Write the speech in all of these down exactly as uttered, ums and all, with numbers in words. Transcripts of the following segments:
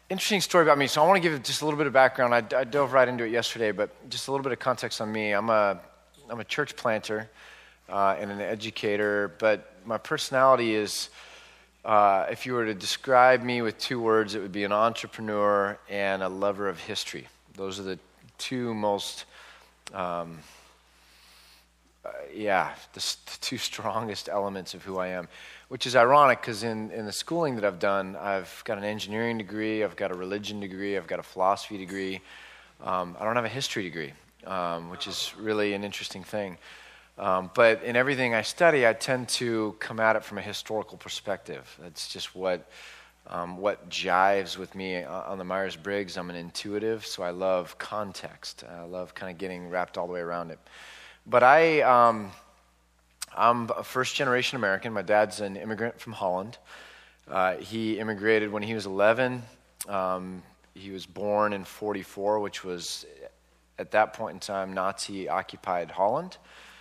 interesting story about me. So I want to give just a little bit of background. I, I dove right into it yesterday, but just a little bit of context on me. I'm a I'm a church planter uh, and an educator, but my personality is, uh, if you were to describe me with two words, it would be an entrepreneur and a lover of history. Those are the two most, um, uh, yeah, the, the two strongest elements of who I am, which is ironic because in, in the schooling that I've done, I've got an engineering degree, I've got a religion degree, I've got a philosophy degree. Um, I don't have a history degree, um, which is really an interesting thing. Um, but in everything I study, I tend to come at it from a historical perspective. That's just what um, what jives with me. On the Myers-Briggs, I'm an intuitive, so I love context. I love kind of getting wrapped all the way around it. But I, um, I'm a first-generation American. My dad's an immigrant from Holland. Uh, he immigrated when he was eleven. Um, he was born in forty-four, which was, at that point in time, Nazi-occupied Holland.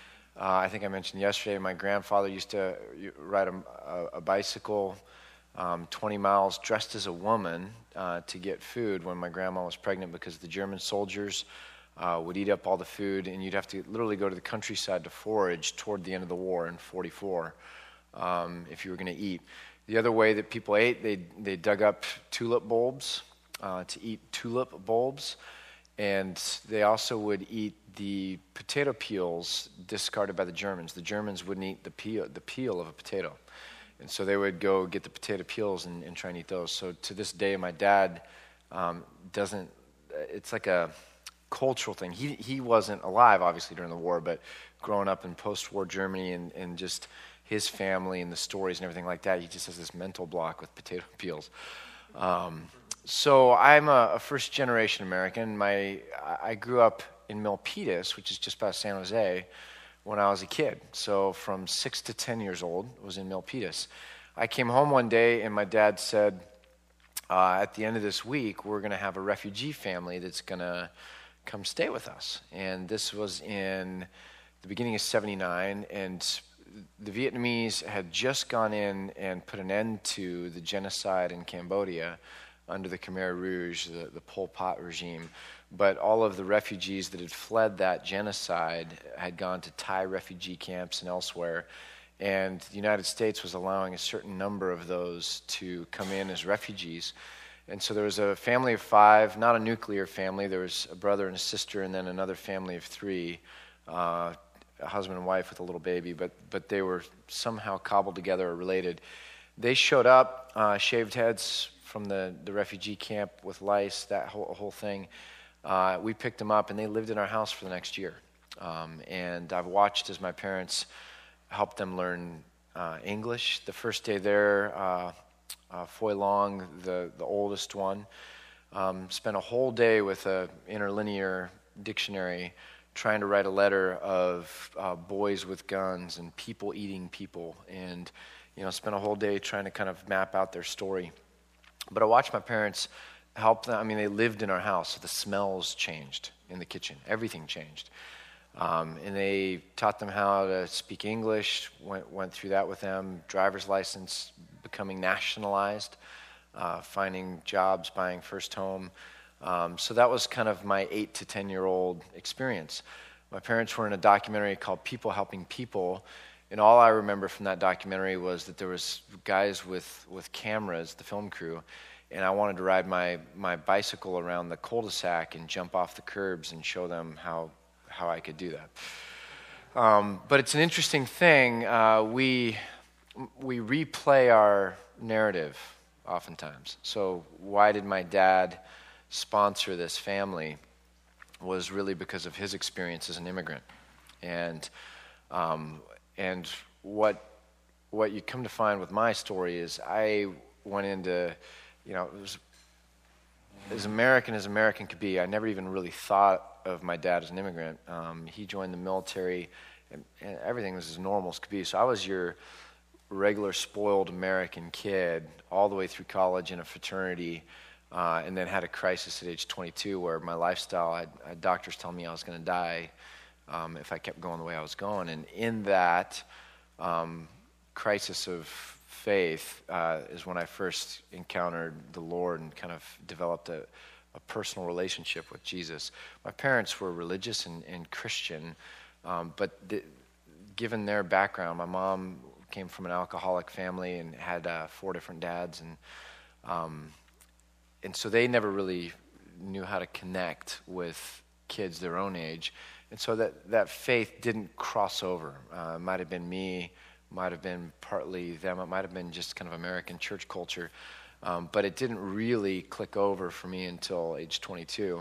Uh, I think I mentioned yesterday, my grandfather used to ride a, a, a bicycle um, twenty miles dressed as a woman uh, to get food when my grandma was pregnant because the German soldiers uh, would eat up all the food, and you'd have to literally go to the countryside to forage toward the end of the war in forty-four um, if you were going to eat. The other way that people ate, they they dug up tulip bulbs uh, to eat tulip bulbs, and they also would eat the potato peels discarded by the Germans. The Germans wouldn't eat the peel, the peel of a potato. And so they would go get the potato peels and, and try and eat those. So to this day, my dad um, doesn't, it's like a cultural thing. He he wasn't alive, obviously, during the war, but growing up in post-war Germany and, and just his family and the stories and everything like that, he just has this mental block with potato peels. Um, so I'm a, a first-generation American. My I grew up in Milpitas, which is just past San Jose, when I was a kid. So from six to ten years old, I was in Milpitas. I came home one day and my dad said, uh, at the end of this week, we're going to have a refugee family that's going to come stay with us. And this was in the beginning of seventy-nine, and the Vietnamese had just gone in and put an end to the genocide in Cambodia under the Khmer Rouge, the, the Pol Pot regime. But all of the refugees that had fled that genocide had gone to Thai refugee camps and elsewhere. And the United States was allowing a certain number of those to come in as refugees. And so there was a family of five, not a nuclear family. There was a brother and a sister and then another family of three, uh, a husband and wife with a little baby. But, but they were somehow cobbled together or related. They showed up, uh, shaved heads from the, the refugee camp with lice, that whole, whole thing. Uh, we picked them up, and they lived in our house for the next year. Um, and I've watched as my parents helped them learn uh, English. The first day there, uh, uh, Foy Long, the, the oldest one, um, spent a whole day with an interlinear dictionary trying to write a letter of uh, boys with guns and people eating people, and you know, spent a whole day trying to kind of map out their story. But I watched my parents help them. I mean, they lived in our house, so the smells changed in the kitchen. Everything changed. Um, and they taught them how to speak English, went, went through that with them, driver's license, becoming nationalized, uh, finding jobs, buying first home. Um, so that was kind of my eight to ten-year-old experience. My parents were in a documentary called People Helping People, and all I remember from that documentary was that there was guys with, with cameras, the film crew, and I wanted to ride my, my bicycle around the cul-de-sac and jump off the curbs and show them how how I could do that. Um, but it's an interesting thing. Uh, we we replay our narrative oftentimes. So why did my dad sponsor this family? Was really because of his experience as an immigrant, and um, and what what you come to find with my story is I went into, you know, it was as American as American could be. I never even really thought of my dad as an immigrant. Um, he joined the military, and, and everything was as normal as could be. So I was your regular spoiled American kid all the way through college in a fraternity, uh, and then had a crisis at age twenty-two where my lifestyle, I had, I had doctors telling me I was going to die um, if I kept going the way I was going. And in that um, crisis of faith uh, is when I first encountered the Lord and kind of developed a, a personal relationship with Jesus. My parents were religious and, and Christian, um, but the, given their background, my mom came from an alcoholic family and had uh, four different dads, and um, and so they never really knew how to connect with kids their own age, and so that, that faith didn't cross over. Uh, it might have been me, might have been partly them, it might have been just kind of American church culture, um, but it didn't really click over for me until age twenty-two.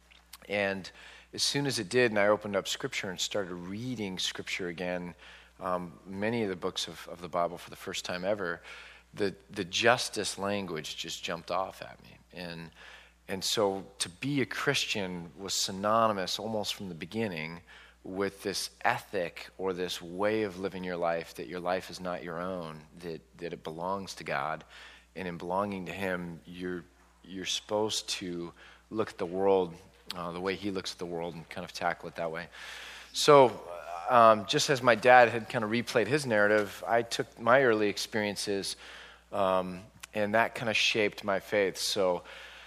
And as soon as it did, and I opened up Scripture and started reading Scripture again, um, many of the books of, of the Bible for the first time ever, the the justice language just jumped off at me. And and so to be a Christian was synonymous almost from the beginning with this ethic or this way of living your life, that your life is not your own, that, that it belongs to God. And in belonging to Him, you're you're supposed to look at the world uh, the way He looks at the world and kind of tackle it that way. So um, just as my dad had kind of replayed his narrative, I took my early experiences um, and that kind of shaped my faith. So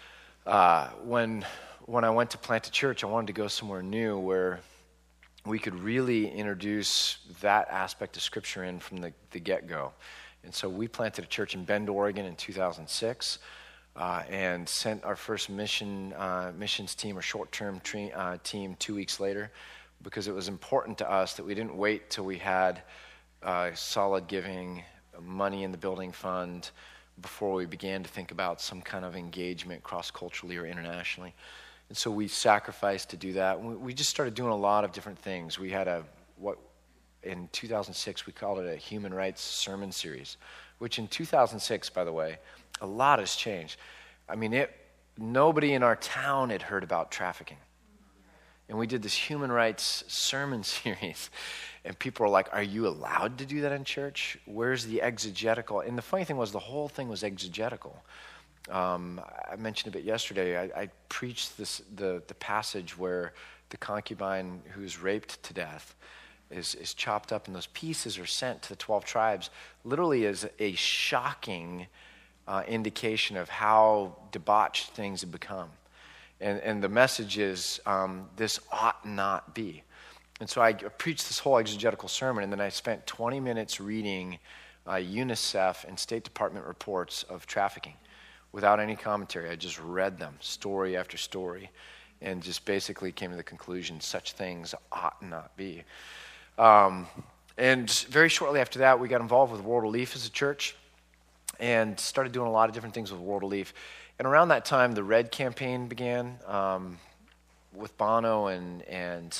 uh, when when I went to plant a church, I wanted to go somewhere new where we could really introduce that aspect of Scripture in from the, the get-go. And so we planted a church in Bend, Oregon in two thousand six uh, and sent our first mission uh, missions team or short-term tre- uh, team two weeks later, because it was important to us that we didn't wait till we had uh, solid giving, money in the building fund, before we began to think about some kind of engagement cross-culturally or internationally. And so we sacrificed to do that. We just started doing a lot of different things. We had a, what in two thousand six, we called it a human rights sermon series, which in two thousand six, by the way, a lot has changed. I mean, it, nobody in our town had heard about trafficking. And we did this human rights sermon series. And people were like, are you allowed to do that in church? Where's the exegetical? And the funny thing was, the whole thing was exegetical. Um, I mentioned a bit yesterday. I, I preached this the, the passage where the concubine who's raped to death is, is chopped up, and those pieces are sent to the twelve tribes, literally as a shocking uh, indication of how debauched things have become. And, and the message is, um, this ought not be. And so I preached this whole exegetical sermon, and then I spent twenty minutes reading uh, UNICEF and State Department reports of trafficking without any commentary. I just read them, story after story, and just basically came to the conclusion such things ought not be. Um, and very shortly after that, we got involved with World Relief as a church and started doing a lot of different things with World Relief. And around that time, the Red campaign began um, with Bono and and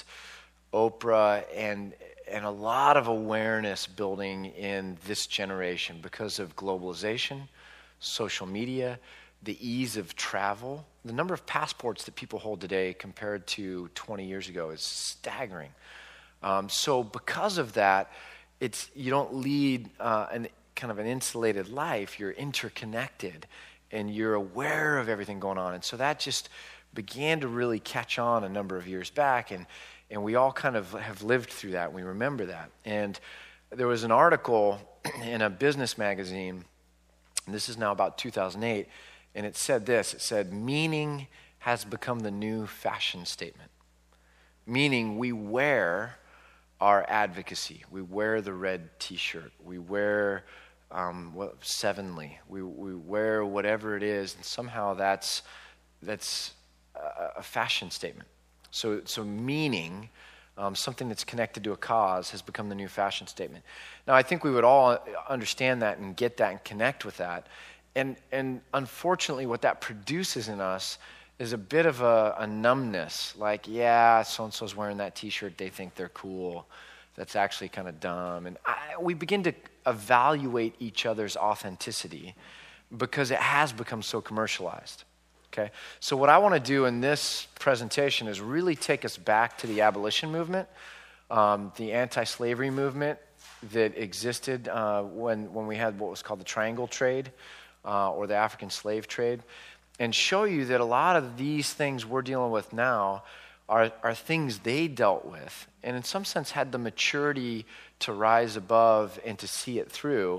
Oprah, and and a lot of awareness building in this generation because of globalization, social media, the ease of travel. The number of passports that people hold today compared to twenty years ago is staggering. Um, so because of that, it's you don't lead uh, an kind of an insulated life. You're interconnected, and you're aware of everything going on. And so that just began to really catch on a number of years back, and and we all kind of have lived through that. We remember that. And there was an article in a business magazine, and this is now about two thousand eight, and it said this. It said, meaning has become the new fashion statement. Meaning we wear our advocacy. We wear the red T-shirt. We wear um, what, Sevenly. We we wear whatever it is, and somehow that's that's a, a fashion statement. So so meaning, um, something that's connected to a cause, has become the new fashion statement. Now, I think we would all understand that and get that and connect with that. And and unfortunately, what that produces in us is a bit of a, a numbness. Like, yeah, so-and-so's wearing that T-shirt. They think they're cool. That's actually kind of dumb. And I, we begin to evaluate each other's authenticity because it has become so commercialized. Okay, so what I want to do in this presentation is really take us back to the abolition movement, um, the anti-slavery movement that existed uh, when when we had what was called the Triangle Trade uh, or the African slave trade, and show you that a lot of these things we're dealing with now are, are things they dealt with, and in some sense had the maturity to rise above and to see it through.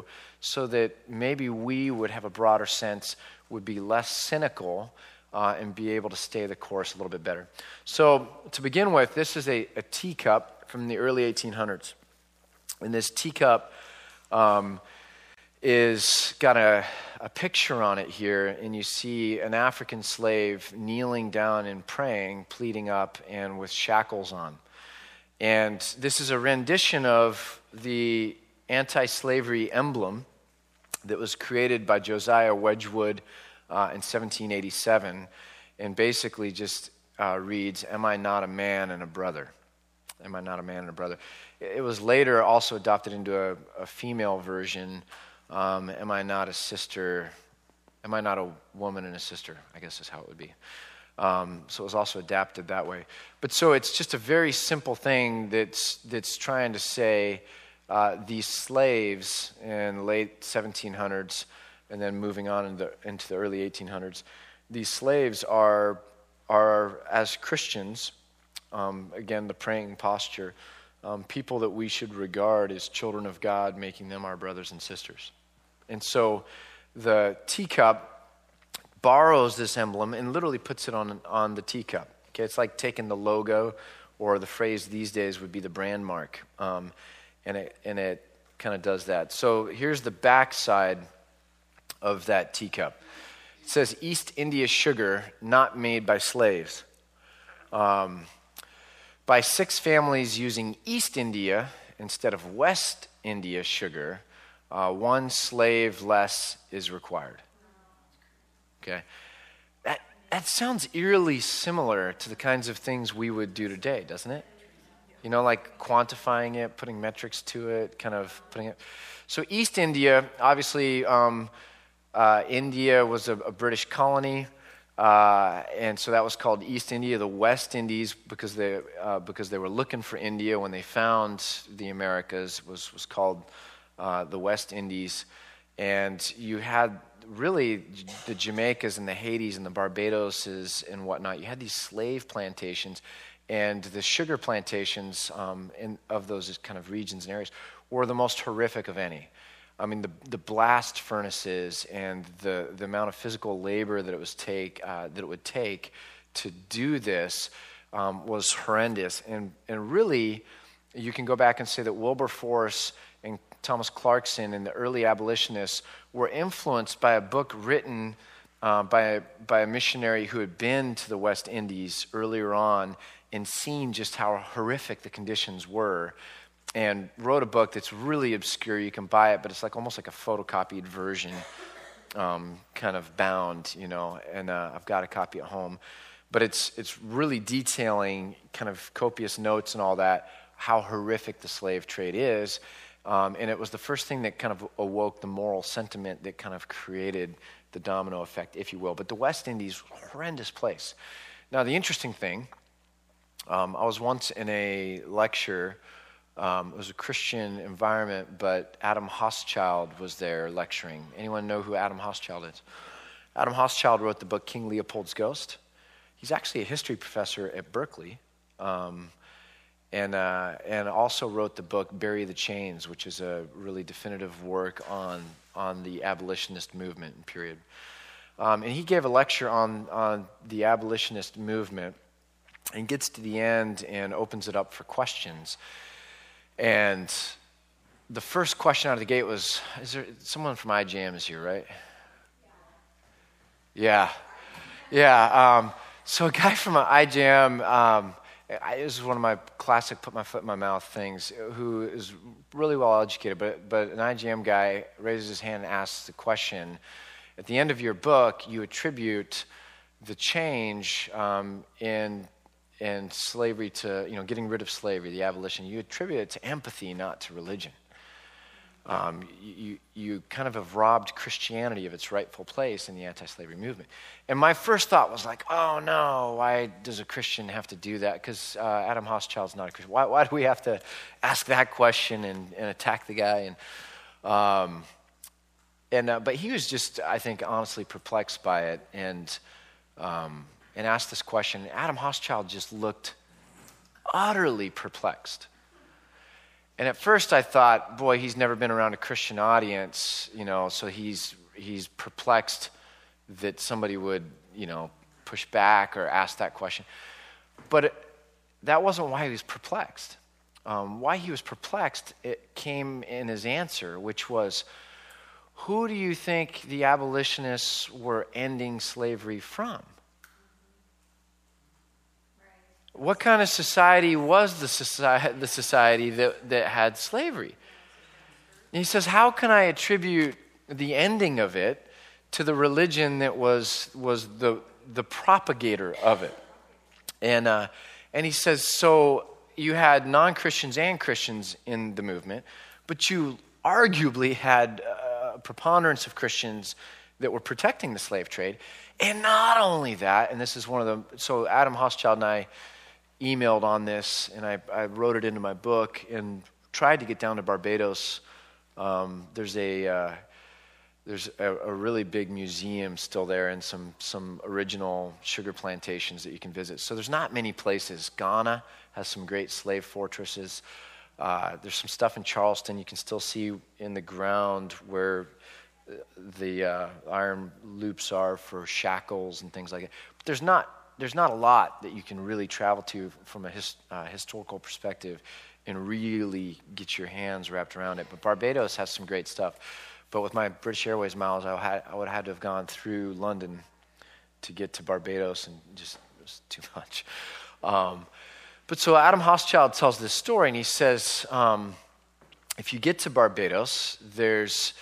so that maybe we would have a broader sense, would be less cynical, uh, and be able to stay the course a little bit better. So to begin with, this is a, a teacup from the early eighteen hundreds. And this teacup um, is got a, a picture on it here, and you see an African slave kneeling down and praying, pleading up, and with shackles on. And this is a rendition of the anti-slavery emblem that was created by Josiah Wedgwood uh, in seventeen eighty-seven, and basically just uh, reads, "Am I not a man and a brother? Am I not a man and a brother?" It was later also adopted into a, a female version, um, "Am I not a sister? Am I not a woman and a sister?" I guess is how it would be. Um, so it was also adapted that way. But so it's just a very simple thing that's that's trying to say uh, these slaves in the late seventeen hundreds and then moving on into, into the early eighteen hundreds, these slaves are, are as Christians, um, again, the praying posture, um, people that we should regard as children of God, making them our brothers and sisters. And so the teacup borrows this emblem and literally puts it on on the teacup. Okay, it's like taking the logo, or the phrase these days would be the brand mark, um, and it and it kind of does that. So here's the back side of that teacup. It says East India sugar, not made by slaves. Um, by six families using East India instead of West India sugar, uh, one slave less is required. Okay, that that sounds eerily similar to the kinds of things we would do today, doesn't it? You know, like quantifying it, putting metrics to it, kind of putting it. So East India, obviously, um, uh, India was a, a British colony, uh, and so that was called East India. The West Indies, because they uh, because they were looking for India when they found the Americas, was was called uh, the West Indies, and you had really the Jamaicas and the Haitis and the Barbadoses and whatnot. You had these slave plantations, and the sugar plantations um, in, of those kind of regions and areas were the most horrific of any. I mean, the the blast furnaces and the, the amount of physical labor that it was take uh, that it would take to do this um, was horrendous. And and really, you can go back and say that Wilberforce and Thomas Clarkson and the early abolitionists were influenced by a book written uh, by, a, by a missionary who had been to the West Indies earlier on and seen just how horrific the conditions were, and wrote a book that's really obscure. You can buy it, but it's like almost like a photocopied version, um, kind of bound, you know, and uh, I've got a copy at home. But it's it's really detailing kind of copious notes and all that, how horrific the slave trade is. Um, and it was the first thing that kind of awoke the moral sentiment that kind of created the domino effect, if you will. But the West Indies, horrendous place. Now, the interesting thing, um, I was once in a lecture. Um, it was a Christian environment, but Adam Hochschild was there lecturing. Anyone know who Adam Hochschild is? Adam Hochschild wrote the book King Leopold's Ghost. He's actually a history professor at Berkeley. Um, And uh, and also wrote the book Bury the Chains, which is a really definitive work on on the abolitionist movement period. Um, and he gave a lecture on on the abolitionist movement, and gets to the end and opens it up for questions. And the first question out of the gate was, "Is there someone from I J A M is here, right?" Yeah, yeah. Um, so a guy from I J A M. Um, I, this is one of my classic put my foot in my mouth things, who is really well educated, but but an I J M guy raises his hand and asks the question, at the end of your book, you attribute the change um, in in slavery to, you know, getting rid of slavery, the abolition, you attribute it to empathy, not to religion. Um, you, you kind of have robbed Christianity of its rightful place in the anti-slavery movement. And my first thought was like, oh no, why does a Christian have to do that? Because uh, Adam Hochschild's not a Christian. Why, why do we have to ask that question and, and attack the guy? And um, and uh, but he was just, I think, honestly perplexed by it, and um, and asked this question. Adam Hochschild just looked utterly perplexed. And at first I thought, boy, he's never been around a Christian audience, you know, so he's he's perplexed that somebody would, you know, push back or ask that question. But it, that wasn't why he was perplexed. Um, why he was perplexed, it came in his answer, which was, who do you think the abolitionists were ending slavery from? What kind of society was the society, the society that, that had slavery? And he says, how can I attribute the ending of it to the religion that was was the the propagator of it? And uh, and he says, so you had non-Christians and Christians in the movement, but you arguably had a preponderance of Christians that were protecting the slave trade. And not only that, and this is one of the, so Adam Hochschild and I emailed on this, and I, I wrote it into my book and tried to get down to Barbados. Um, there's a uh, there's a, a really big museum still there, and some some original sugar plantations that you can visit. So there's not many places. Ghana has some great slave fortresses. Uh, there's some stuff in Charleston you can still see in the ground where the uh, iron loops are for shackles and things like that. But there's not there's not a lot that you can really travel to from a his, uh, historical perspective and really get your hands wrapped around it. But Barbados has some great stuff. But with my British Airways miles, I, had, I would have had to have gone through London to get to Barbados, and just it was too much. Um, but so Adam Hochschild tells this story, and he says, um, if you get to Barbados, there's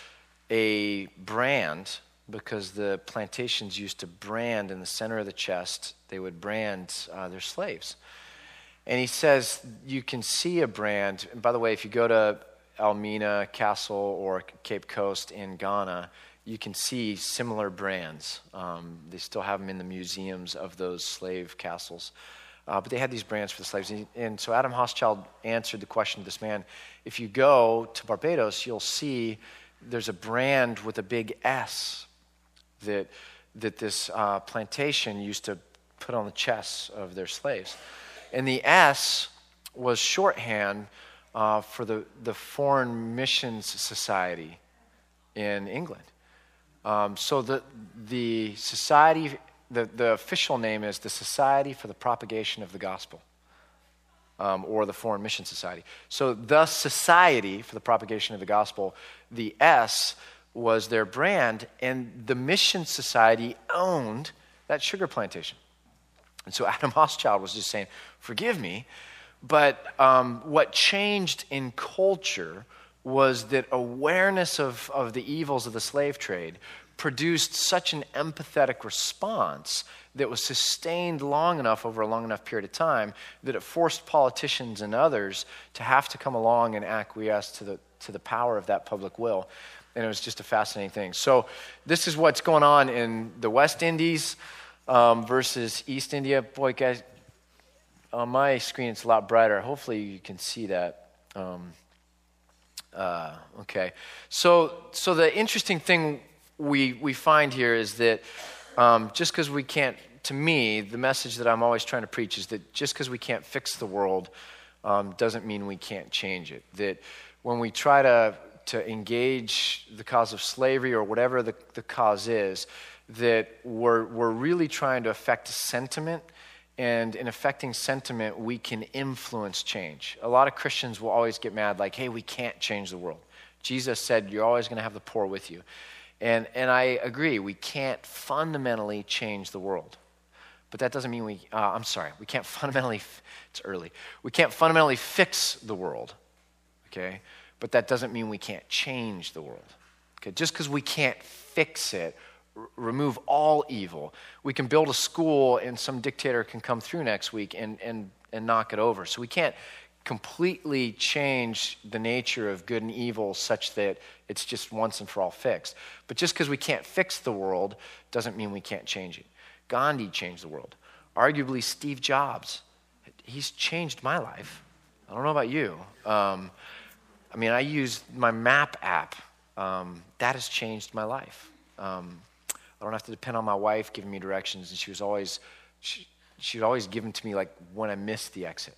a brand, because the plantations used to brand in the center of the chest. They would brand uh, their slaves. And he says you can see a brand. And by the way, if you go to Elmina Castle or Cape Coast in Ghana, you can see similar brands. Um, they still have them in the museums of those slave castles. Uh, but they had these brands for the slaves. And, and so Adam Hochschild answered the question to this man. If you go to Barbados, you'll see there's a brand with a big S that that this uh, plantation used to put on the chests of their slaves. And the S was shorthand uh, for the, the Foreign Missions Society in England. Um, so the the society, the, the official name is the Society for the Propagation of the Gospel, um, or the Foreign Mission Society. So the Society for the Propagation of the Gospel, the S was their brand, and the Mission Society owned that sugar plantation. And so Adam Hochschild was just saying, forgive me, but um, what changed in culture was that awareness of, of the evils of the slave trade produced such an empathetic response that was sustained long enough over a long enough period of time that it forced politicians and others to have to come along and acquiesce to the to the power of that public will. And it was just a fascinating thing. So this is what's going on in the West Indies um, versus East India. Boy, guys, on my screen it's a lot brighter. Hopefully you can see that. Um, uh, okay. So so the interesting thing we we find here is that um, just because we can't, to me, the message that I'm always trying to preach is that just because we can't fix the world um, doesn't mean we can't change it. That when we try to to engage the cause of slavery or whatever the, the cause is, that we're we're really trying to affect sentiment, and in affecting sentiment, we can influence change. A lot of Christians will always get mad, like, hey, we can't change the world. Jesus said, you're always going to have the poor with you. And and I agree, we can't fundamentally change the world. But that doesn't mean we, uh, I'm sorry, we can't fundamentally, it's early, we can't fundamentally fix the world, okay? But that doesn't mean we can't change the world. Okay, just because we can't fix it, r- remove all evil, we can build a school and some dictator can come through next week and, and, and knock it over. So we can't completely change the nature of good and evil such that it's just once and for all fixed. But just because we can't fix the world doesn't mean we can't change it. Gandhi changed the world. Arguably, Steve Jobs, he's changed my life. I don't know about you. Um, I mean, I use my map app. Um, that has changed my life. Um, I don't have to depend on my wife giving me directions, and she was always, she, she was always given to me like when I missed the exit.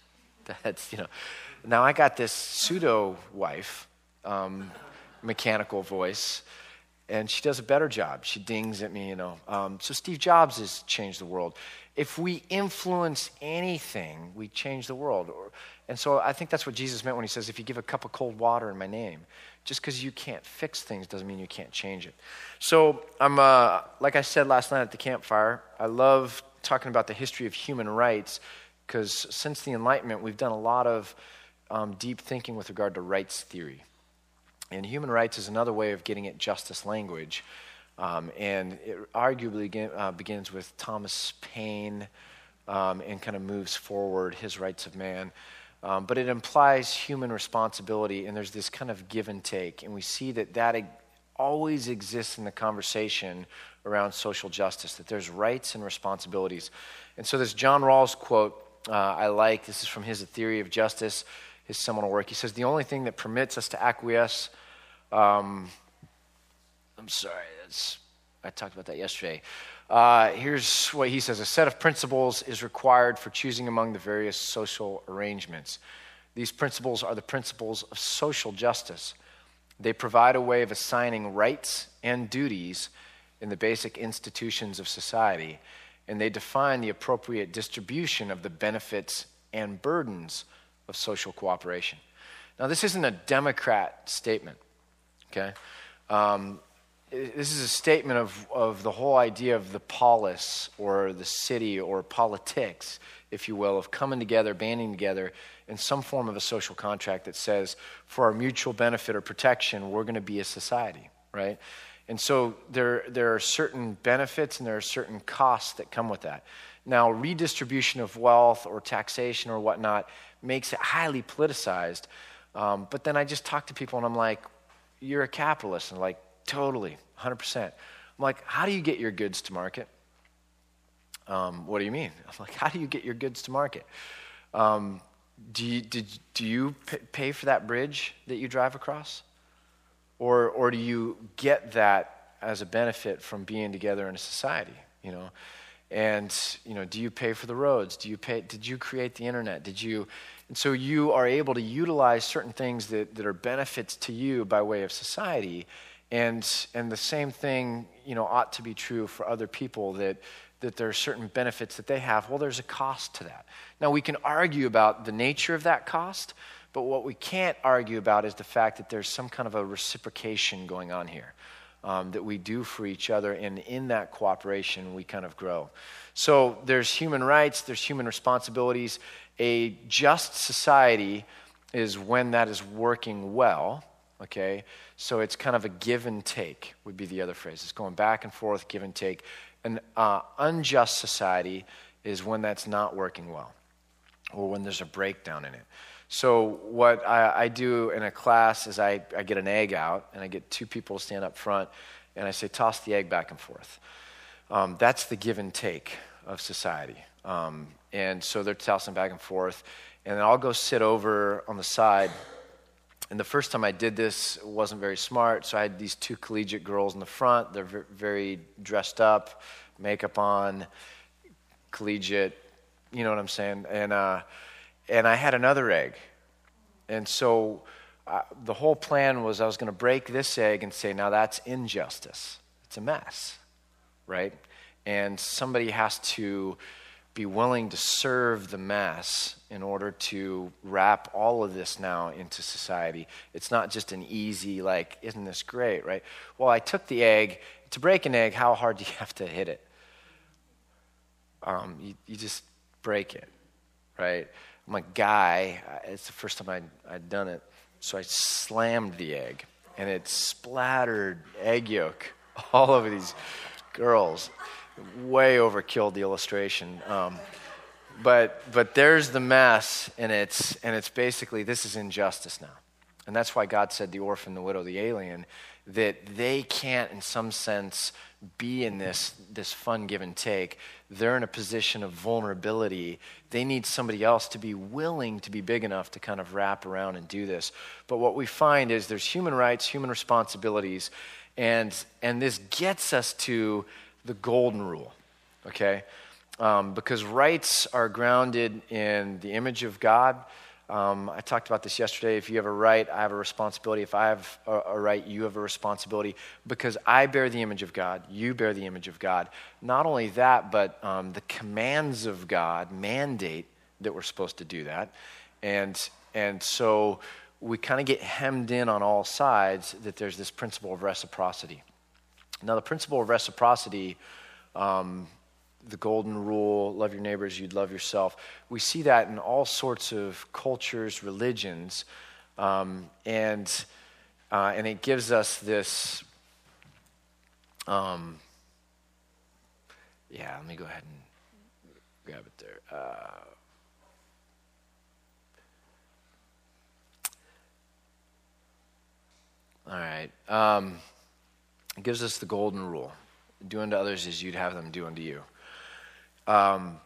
That's, you know. Now I got this pseudo wife, um, mechanical voice, and she does a better job. She dings at me, you know. Um, so Steve Jobs has changed the world. If we influence anything, we change the world. Or, and so I think that's what Jesus meant when he says, if you give a cup of cold water in my name, just because you can't fix things doesn't mean you can't change it. So I'm, uh, like I said last night at the campfire, I love talking about the history of human rights, because since the Enlightenment, we've done a lot of um, deep thinking with regard to rights theory. And human rights is another way of getting at justice language. Um, and it arguably begin, uh, begins with Thomas Paine um, and kind of moves forward his rights of man. Um, but it implies human responsibility, and there's this kind of give and take. And we see that that eg- always exists in the conversation around social justice, that there's rights and responsibilities. And so this John Rawls quote uh, I like, this is from his A Theory of Justice, his seminal work. He says, the only thing that permits us to acquiesce, um, I'm sorry, that's, I talked about that yesterday. Uh, here's what he says, a set of principles is required for choosing among the various social arrangements. These principles are the principles of social justice. They provide a way of assigning rights and duties in the basic institutions of society, and they define the appropriate distribution of the benefits and burdens of social cooperation. Now, this isn't a Democrat statement, okay? Um, this is a statement of, of the whole idea of the polis, or the city, or politics, if you will, of coming together, banding together in some form of a social contract that says, for our mutual benefit or protection, we're going to be a society, right? And so there, there are certain benefits and there are certain costs that come with that. Now, redistribution of wealth or taxation or whatnot makes it highly politicized. Um, but then I just talk to people and I'm like, you're a capitalist. And like, totally, one hundred percent. I'm like, how do you get your goods to market? Um, what do you mean? I'm like, how do you get your goods to market? Um, do you, did, do you p- pay for that bridge that you drive across? Or or do you get that as a benefit from being together in a society, you know? And, you know, do you pay for the roads? Do you pay, did you create the internet? Did you, and so you are able to utilize certain things that, that are benefits to you by way of society. And and the same thing, you know, ought to be true for other people, that that there are certain benefits that they have. Well, there's a cost to that. Now, we can argue about the nature of that cost, but what we can't argue about is the fact that there's some kind of a reciprocation going on here, um, that we do for each other, and in that cooperation, we kind of grow. So there's human rights, there's human responsibilities. A just society is when that is working well, okay? So it's kind of a give and take would be the other phrase. It's going back and forth, give and take. An uh, unjust society is when that's not working well, or when there's a breakdown in it. So what I, I do in a class is I, I get an egg out, and I get two people to stand up front, and I say, toss the egg back and forth. Um, that's the give and take of society. Um, and so they're tossing back and forth, and then I'll go sit over on the side. And the first time I did this, it wasn't very smart, so I had these two collegiate girls in the front. They're v- very dressed up, makeup on, collegiate, you know what I'm saying? And uh, and I had another egg. And so uh, the whole plan was I was going to break this egg and say, now that's injustice. It's a mess, right? And somebody has to be willing to serve the mess in order to wrap all of this now into society. It's not just an easy, like, isn't this great, right? Well, I took the egg. To break an egg, how hard do you have to hit it? Um, you, you just break it, right? I'm a guy. It's the first time I'd, I'd done it. So I slammed the egg, and it splattered egg yolk all over these girls. Way overkilled the illustration. Um, but but there's the mess, and it's and it's basically, this is injustice now. And that's why God said the orphan, the widow, the alien, that they can't in some sense be in this, this fun give and take. They're in a position of vulnerability. They need somebody else to be willing to be big enough to kind of wrap around and do this. But what we find is there's human rights, human responsibilities, and and this gets us to the golden rule, okay? um, because rights are grounded in the image of God. Um, I talked about this yesterday. If you have a right, I have a responsibility. If I have a, a right, you have a responsibility. Because I bear the image of God, you bear the image of God. Not only that, but um, the commands of God mandate that we're supposed to do that. And, and so we kind of get hemmed in on all sides that there's this principle of reciprocity. Now, the principle of reciprocity, um, the golden rule, love your neighbors, you'd love yourself. We see that in all sorts of cultures, religions, um, and uh, and it gives us this. Um, yeah, let me go ahead and grab it there. Uh, all right, um, it gives us the golden rule: do unto others as you'd have them do unto you. Um,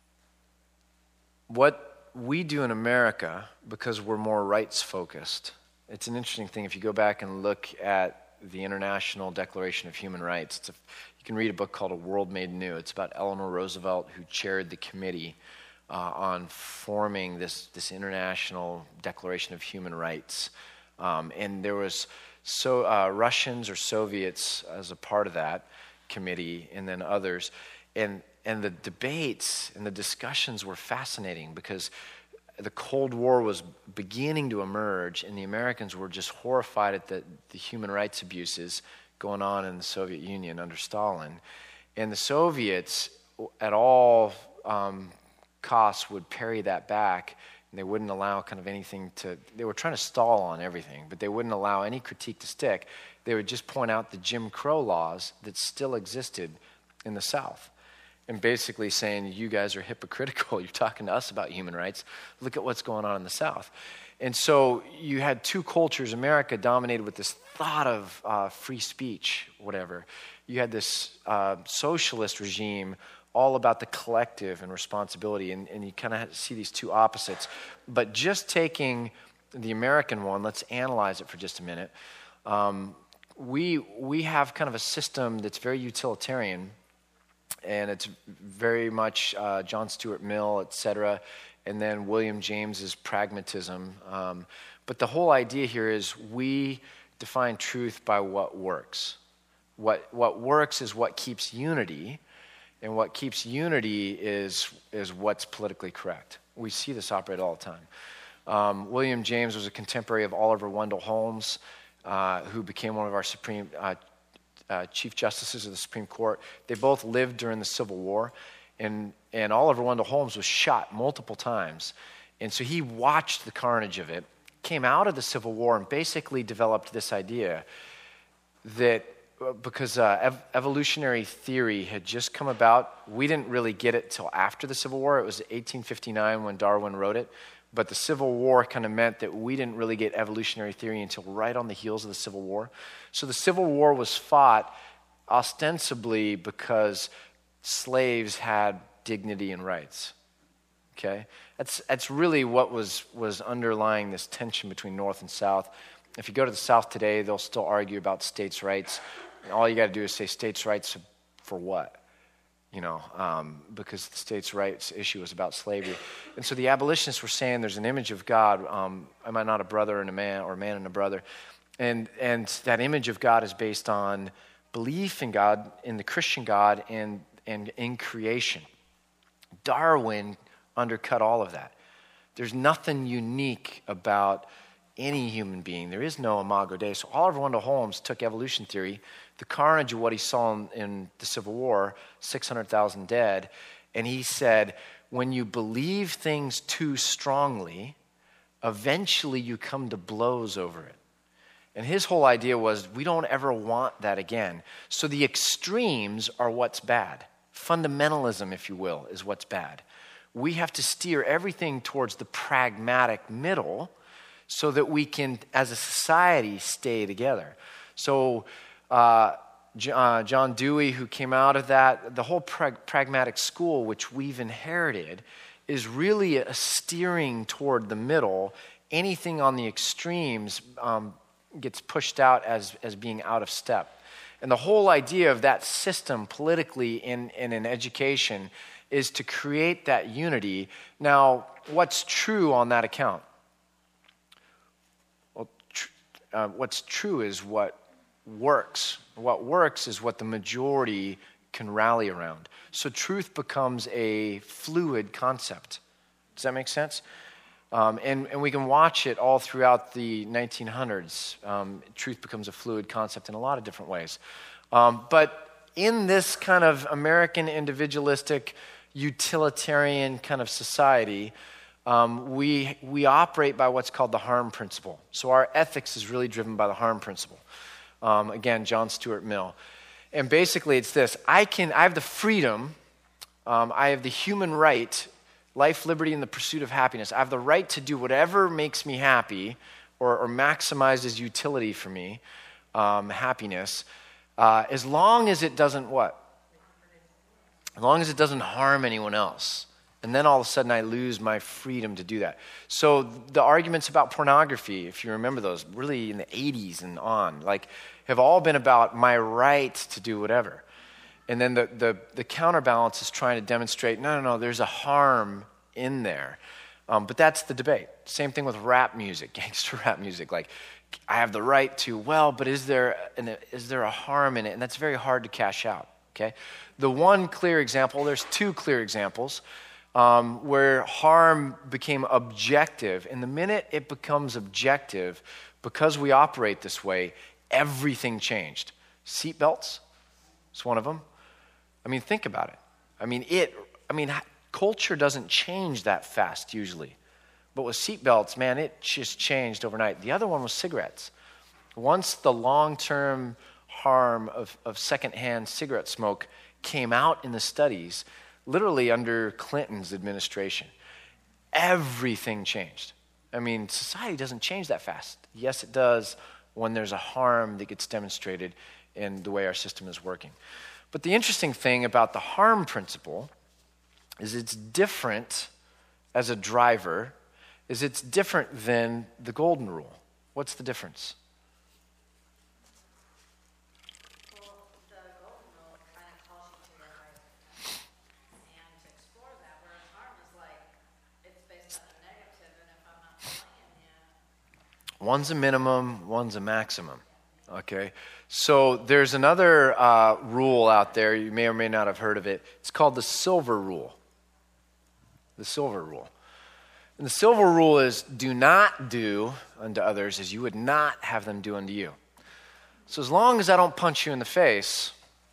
what we do in America, because we're more rights focused, it's an interesting thing. If you go back and look at the International Declaration of Human Rights, it's a, you can read a book called A World Made New. It's about Eleanor Roosevelt, who chaired the committee uh, on forming this, this International Declaration of Human Rights. Um, and there was so uh, Russians or Soviets as a part of that committee, and then others. And And the debates and the discussions were fascinating because the Cold War was beginning to emerge, and the Americans were just horrified at the, the human rights abuses going on in the Soviet Union under Stalin. And the Soviets, at all um, costs, would parry that back, and they wouldn't allow kind of anything to, they were trying to stall on everything, but they wouldn't allow any critique to stick. They would just point out the Jim Crow laws that still existed in the South. And basically saying, you guys are hypocritical. You're talking to us about human rights. Look at what's going on in the South. And so you had two cultures. America dominated with this thought of uh, free speech, whatever. You had this uh, socialist regime all about the collective and responsibility. And, and you kind of see these two opposites. But just taking the American one, let's analyze it for just a minute. Um, we, we have kind of a system that's very utilitarian. And it's very much uh, John Stuart Mill, et cetera, and then William James's pragmatism. Um, but the whole idea here is we define truth by what works. What what works is what keeps unity, and what keeps unity is is what's politically correct. We see this operate all the time. Um, William James was a contemporary of Oliver Wendell Holmes, uh, who became one of our Supreme uh, Uh, Chief Justices of the Supreme Court. They both lived during the Civil War, and, and Oliver Wendell Holmes was shot multiple times. And so he watched the carnage of it, came out of the Civil War, and basically developed this idea that uh, because uh, ev- evolutionary theory had just come about, we didn't really get it till after the Civil War. It was eighteen fifty-nine when Darwin wrote it. But the Civil War kind of meant that we didn't really get evolutionary theory until right on the heels of the Civil War. So the Civil War was fought ostensibly because slaves had dignity and rights. Okay? That's that's really what was, was underlying this tension between North and South. If you go to the South today, they'll still argue about states' rights. And all you got to do is say states' rights for what? You know, um, because the states' rights issue was about slavery. And so the abolitionists were saying there's an image of God. Um, am I not a brother and a man, or a man and a brother? And and that image of God is based on belief in God, in the Christian God, and, and in creation. Darwin undercut all of that. There's nothing unique about any human being. There is no imago Dei. So Oliver Wendell Holmes took evolution theory, the carnage of what he saw in, in the Civil War, six hundred thousand dead, and he said, when you believe things too strongly, eventually you come to blows over it. And his whole idea was, we don't ever want that again. So the extremes are what's bad. Fundamentalism, if you will, is what's bad. We have to steer everything towards the pragmatic middle so that we can, as a society, stay together. So uh, uh, John Dewey, who came out of that, the whole prag- pragmatic school, which we've inherited, is really a steering toward the middle. Anything on the extremes um, gets pushed out as, as being out of step. And the whole idea of that system politically in, in an education is to create that unity. Now, what's true on that account? Well, tr- uh, what's true is what works. What works is what the majority can rally around. So truth becomes a fluid concept. Does that make sense? Um, and, and we can watch it all throughout the nineteen hundreds. Um, truth becomes a fluid concept in a lot of different ways. Um, but in this kind of American individualistic, utilitarian kind of society, um, we, we operate by what's called the harm principle. So our ethics is really driven by the harm principle. Um, again, John Stuart Mill. And basically it's this: I can, I have the freedom, um, I have the human right, life, liberty, and the pursuit of happiness. I have the right to do whatever makes me happy or, or maximizes utility for me, um, happiness, uh, as long as it doesn't what? As long as it doesn't harm anyone else. And then all of a sudden I lose my freedom to do that. So the arguments about pornography, if you remember those, really in the eighties and on, like have all been about my right to do whatever. And then the, the, the counterbalance is trying to demonstrate, no, no, no, there's a harm in there. Um, but that's the debate. Same thing with rap music, gangster rap music. Like, I have the right to, well, but is there an, is there a harm in it? And that's very hard to cash out, okay? The one clear example, there's two clear examples, um, where harm became objective. And the minute it becomes objective, because we operate this way, everything changed. Seatbelts is one of them. I mean, think about it. I mean, it, I mean, culture doesn't change that fast usually. But with seatbelts, man, it just changed overnight. The other one was cigarettes. Once the long-term harm of, of secondhand cigarette smoke came out in the studies, literally under Clinton's administration, everything changed. I mean, society doesn't change that fast. Yes, it does when there's a harm that gets demonstrated in the way our system is working. But the interesting thing about the harm principle is it's different as a driver, is it's different than the golden rule. What's the difference? Well, the golden rule kind of calls you to the right and to explore that, whereas harm is like, it's based on a negative, and if I'm not playing yet. One's a minimum, one's a maximum. Okay, so there's another uh, rule out there, you may or may not have heard of it. It's called the silver rule. The silver rule. And the silver rule is, do not do unto others as you would not have them do unto you. So as long as I don't punch you in the face,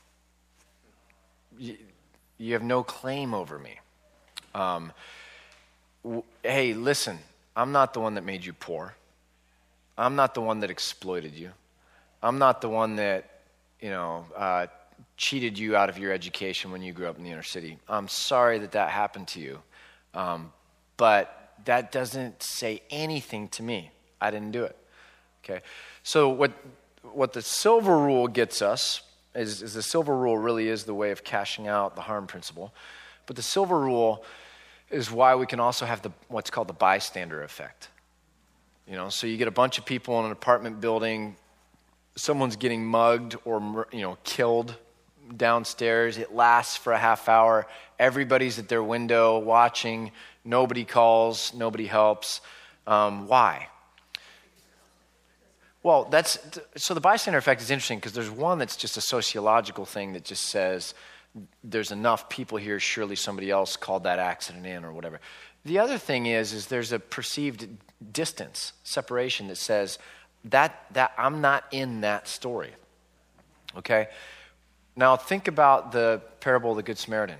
you, you have no claim over me. Um, w- hey, listen, I'm not the one that made you poor. I'm not the one that exploited you. I'm not the one that, you know, uh, cheated you out of your education when you grew up in the inner city. I'm sorry that that happened to you. Um, but that doesn't say anything to me. I didn't do it. Okay. So what what the silver rule gets us is, is the silver rule really is the way of cashing out the harm principle. But the silver rule is why we can also have the what's called the bystander effect. You know, so you get a bunch of people in an apartment building, someone's getting mugged or, you know, killed downstairs. It lasts for a half hour. Everybody's at their window watching. Nobody calls. Nobody helps. Um, why? Well, that's so the bystander effect is interesting because there's one that's just a sociological thing that just says there's enough people here, surely somebody else called that accident in or whatever. The other thing is, is there's a perceived distance, separation that says that that I'm not in that story. Okay? Now think about the parable of the Good Samaritan.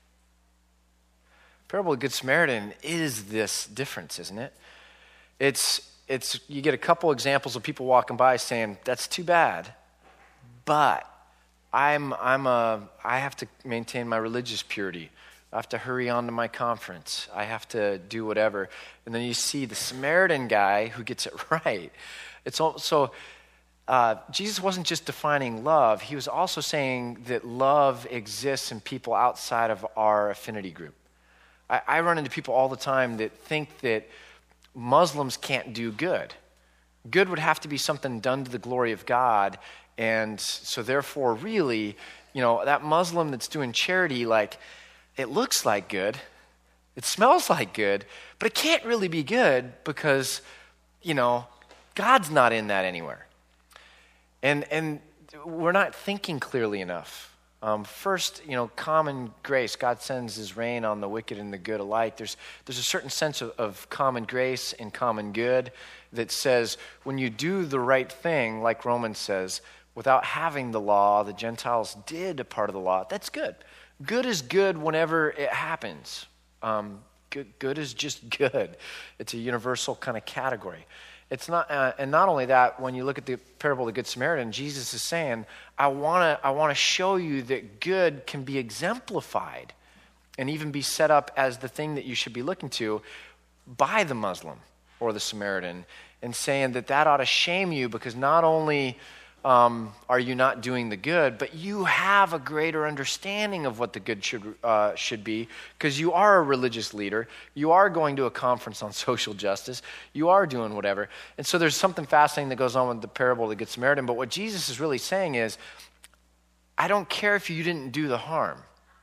Parable of the Good Samaritan is this difference, isn't it? It's it's you get a couple examples of people walking by saying, that's too bad, but I'm I'm a I have to maintain my religious purity. I have to hurry on to my conference. I have to do whatever. And then you see the Samaritan guy who gets it right. It's also Uh, Jesus wasn't just defining love. He was also saying that love exists in people outside of our affinity group. I, I run into people all the time that think that Muslims can't do good. Good would have to be something done to the glory of God, And so therefore, really, you know, that Muslim that's doing charity, like, it looks like good, it smells like good, but it can't really be good because, you know, God's not in that anywhere. And and we're not thinking clearly enough. Um, first, you know, common grace. God sends his rain on the wicked and the good alike. There's there's a certain sense of, of common grace and common good that says when you do the right thing, like Romans says, without having the law, the Gentiles did a part of the law. That's good. Good is good whenever it happens. Um, good, good is just good. It's a universal kind of category. It's not, uh, and not only that. When you look at the parable of the Good Samaritan, Jesus is saying, "I want to, I want to show you that good can be exemplified, and even be set up as the thing that you should be looking to by the Muslim or the Samaritan, and saying that that ought to shame you because not only um, are you not doing the good, but you have a greater understanding of what the good should uh, should be because you are a religious leader. You are going to a conference on social justice. You are doing whatever." And so there's something fascinating that goes on with the parable of the Good Samaritan. But what Jesus is really saying is, I don't care if you didn't do the harm.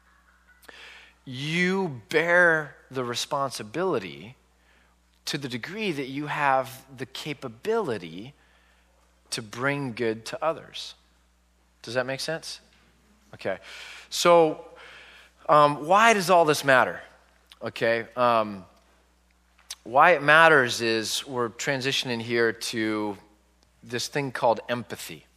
You bear the responsibility to the degree that you have the capability to bring good to others. Does that make sense? Okay. So um, why does all this matter? Okay. Um, why it matters is we're transitioning here to this thing called empathy.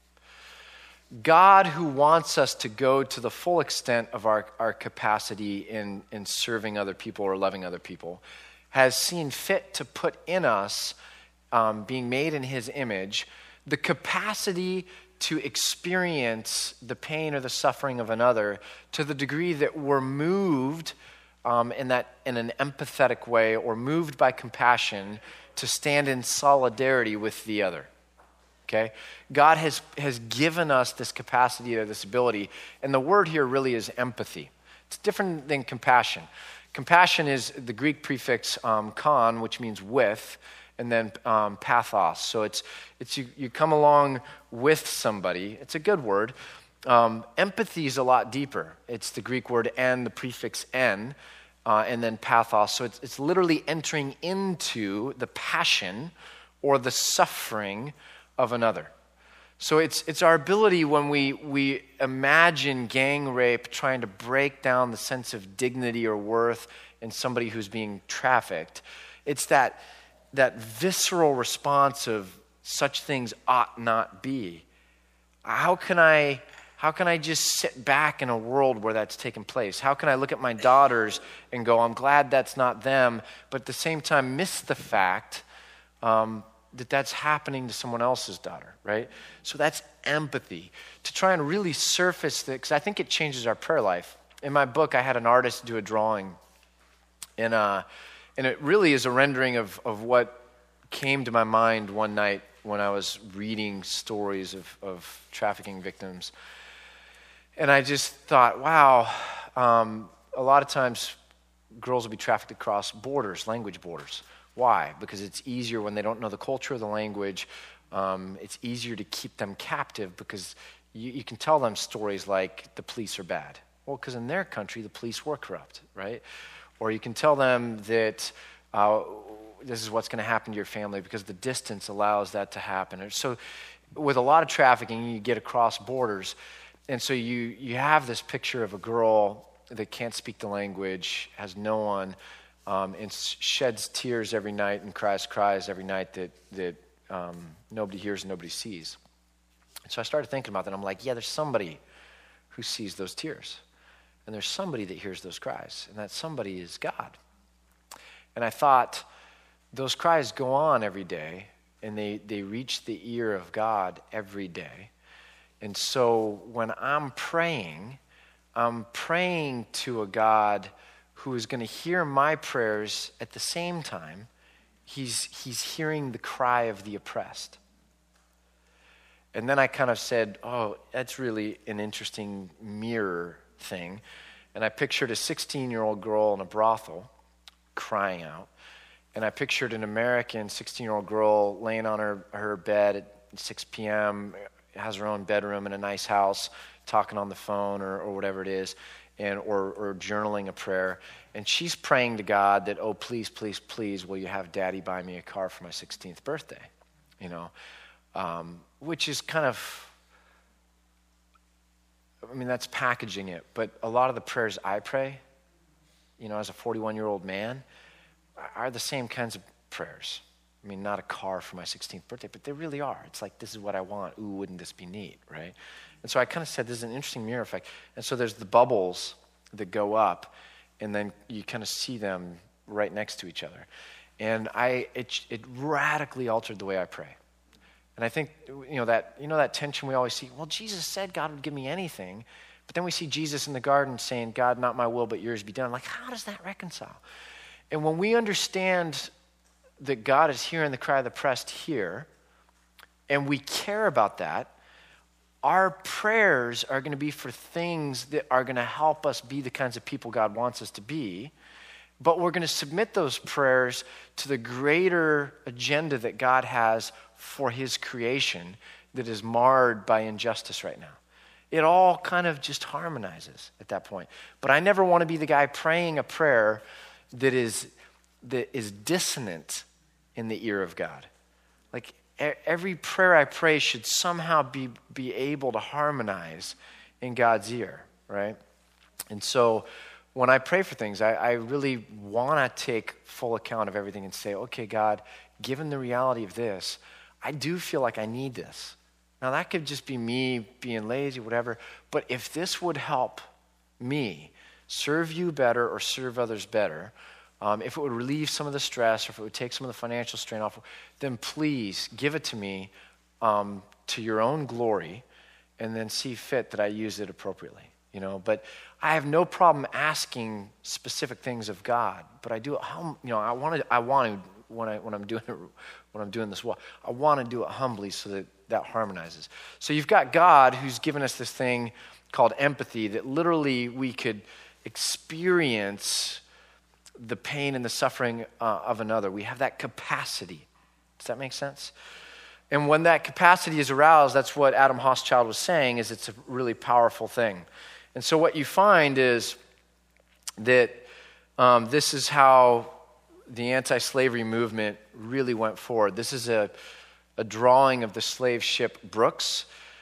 God, who wants us to go to the full extent of our, our capacity in, in serving other people or loving other people, has seen fit to put in us, um, being made in his image, the capacity to experience the pain or the suffering of another to the degree that we're moved um, in that in an empathetic way or moved by compassion to stand in solidarity with the other. Okay? God has, has given us this capacity or this ability, and the word here really is empathy. It's different than compassion. Compassion is the Greek prefix um, kon, which means with, and then um, pathos. So it's it's you, you come along with somebody. It's a good word. Um, empathy is a lot deeper. It's the Greek word and the prefix en, uh, and then pathos. So it's it's literally entering into the passion or the suffering of another. So it's it's our ability when we we imagine gang rape trying to break down the sense of dignity or worth in somebody who's being trafficked. It's that that visceral response of such things ought not be. How can I how can I just sit back in a world where that's taking place? How can I look at my daughters and go, I'm glad that's not them, but at the same time miss the fact um, that that's happening to someone else's daughter, right? So that's empathy. To try and really surface that, because I think it changes our prayer life. In my book, I had an artist do a drawing, and uh, and it really is a rendering of, of what came to my mind one night when I was reading stories of, of trafficking victims. And I just thought, wow, um, a lot of times girls will be trafficked across borders, language borders. Why? Because it's easier when they don't know the culture or the language. Um, it's easier to keep them captive because you, you can tell them stories like the police are bad. Well, because in their country, the police were corrupt, right? Or you can tell them that uh, this is what's going to happen to your family because the distance allows that to happen. So with a lot of trafficking, you get across borders. And so you, you have this picture of a girl that can't speak the language, has no one, um, and sheds tears every night and cries cries every night that, that um, nobody hears and nobody sees. And so I started thinking about that. I'm like, yeah, there's somebody who sees those tears. And there's somebody that hears those cries. And that somebody is God. And I thought, those cries go on every day. And they, they reach the ear of God every day. And so when I'm praying, I'm praying to a God who is going to hear my prayers at the same time. He's, he's hearing the cry of the oppressed. And then I kind of said, oh, that's really an interesting mirror thing. And I pictured a sixteen-year-old girl in a brothel crying out. And I pictured an American sixteen-year-old girl laying on her, her bed at six p.m., has her own bedroom in a nice house, talking on the phone or, or whatever it is, and or, or journaling a prayer. And she's praying to God that, oh, please, please, please, will you have Daddy buy me a car for my sixteenth birthday? You know, um, which is kind of, I mean, that's packaging it. But a lot of the prayers I pray, you know, as a forty-one-year-old man, are the same kinds of prayers. I mean, not a car for my sixteenth birthday, but they really are. It's like, this is what I want. Ooh, wouldn't this be neat, right? And so I kind of said, this is an interesting mirror effect. And so there's the bubbles that go up, and then you kind of see them right next to each other. And I, it, it radically altered the way I pray. And I think, you know, that you know that tension we always see. Well, Jesus said God would give me anything, but then we see Jesus in the garden saying, God, not my will, but yours be done. Like, how does that reconcile? And when we understand that God is hearing the cry of the pressed here, and we care about that, our prayers are going to be for things that are going to help us be the kinds of people God wants us to be. But we're going to submit those prayers to the greater agenda that God has for his creation that is marred by injustice right now. It all kind of just harmonizes at that point. But I never want to be the guy praying a prayer that is that is dissonant in the ear of God. Like e- every prayer I pray should somehow be, be able to harmonize in God's ear, right? And so when I pray for things, I, I really want to take full account of everything and say, okay, God, given the reality of this, I do feel like I need this. Now, that could just be me being lazy, whatever, but if this would help me serve you better or serve others better, um, if it would relieve some of the stress or if it would take some of the financial strain off, then please give it to me um, to your own glory, and then see fit that I use it appropriately. You know, but I have no problem asking specific things of God, but I do it hum, you know, I want to, I want to, when I when I'm doing it, when I'm doing this well, I want to do it humbly so that that harmonizes. So you've got God who's given us this thing called empathy that literally we could experience the pain and the suffering uh, of another. We have that capacity. Does that make sense? And when that capacity is aroused, that's what Adam Hochschild was saying, is it's a really powerful thing. And so what you find is that um, this is how the anti-slavery movement really went forward. This is a, a drawing of the slave ship Brooks,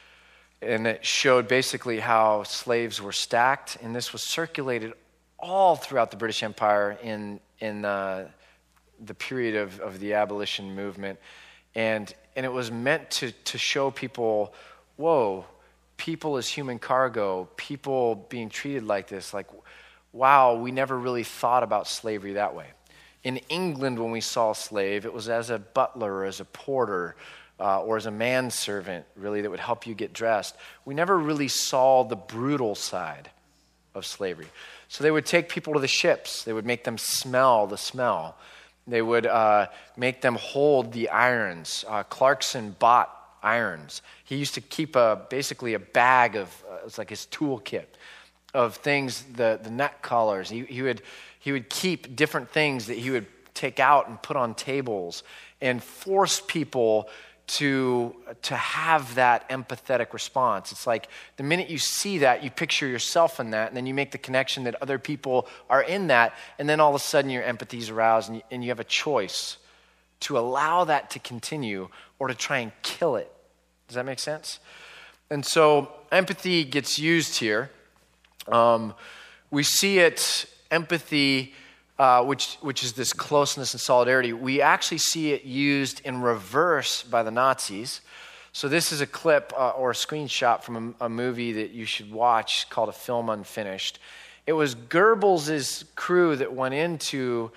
and it showed basically how slaves were stacked, and this was circulated all throughout the British Empire in in uh, the period of, of the abolition movement. And and it was meant to to show people, whoa, people as human cargo, people being treated like this, like, wow, we never really thought about slavery that way. In England, when we saw a slave, it was as a butler or as a porter uh, or as a manservant, really, that would help you get dressed. We never really saw the brutal side of slavery. So they would take people to the ships. They would make them smell the smell. They would uh, make them hold the irons. Uh, Clarkson bought irons. He used to keep a basically a bag of, uh, it's like his toolkit of things, the, the neck collars. He, he would he would keep different things that he would take out and put on tables and force people to to have that empathetic response. It's like the minute you see that, you picture yourself in that, and then you make the connection that other people are in that, and then all of a sudden your empathy is aroused, and you, and you have a choice to allow that to continue or to try and kill it. Does that make sense? And so empathy gets used here. Um, we see it, empathy, uh, which which is this closeness and solidarity. We actually see it used in reverse by the Nazis. So this is a clip uh, or a screenshot from a, a movie that you should watch called A Film Unfinished. It was Goebbels' crew that went into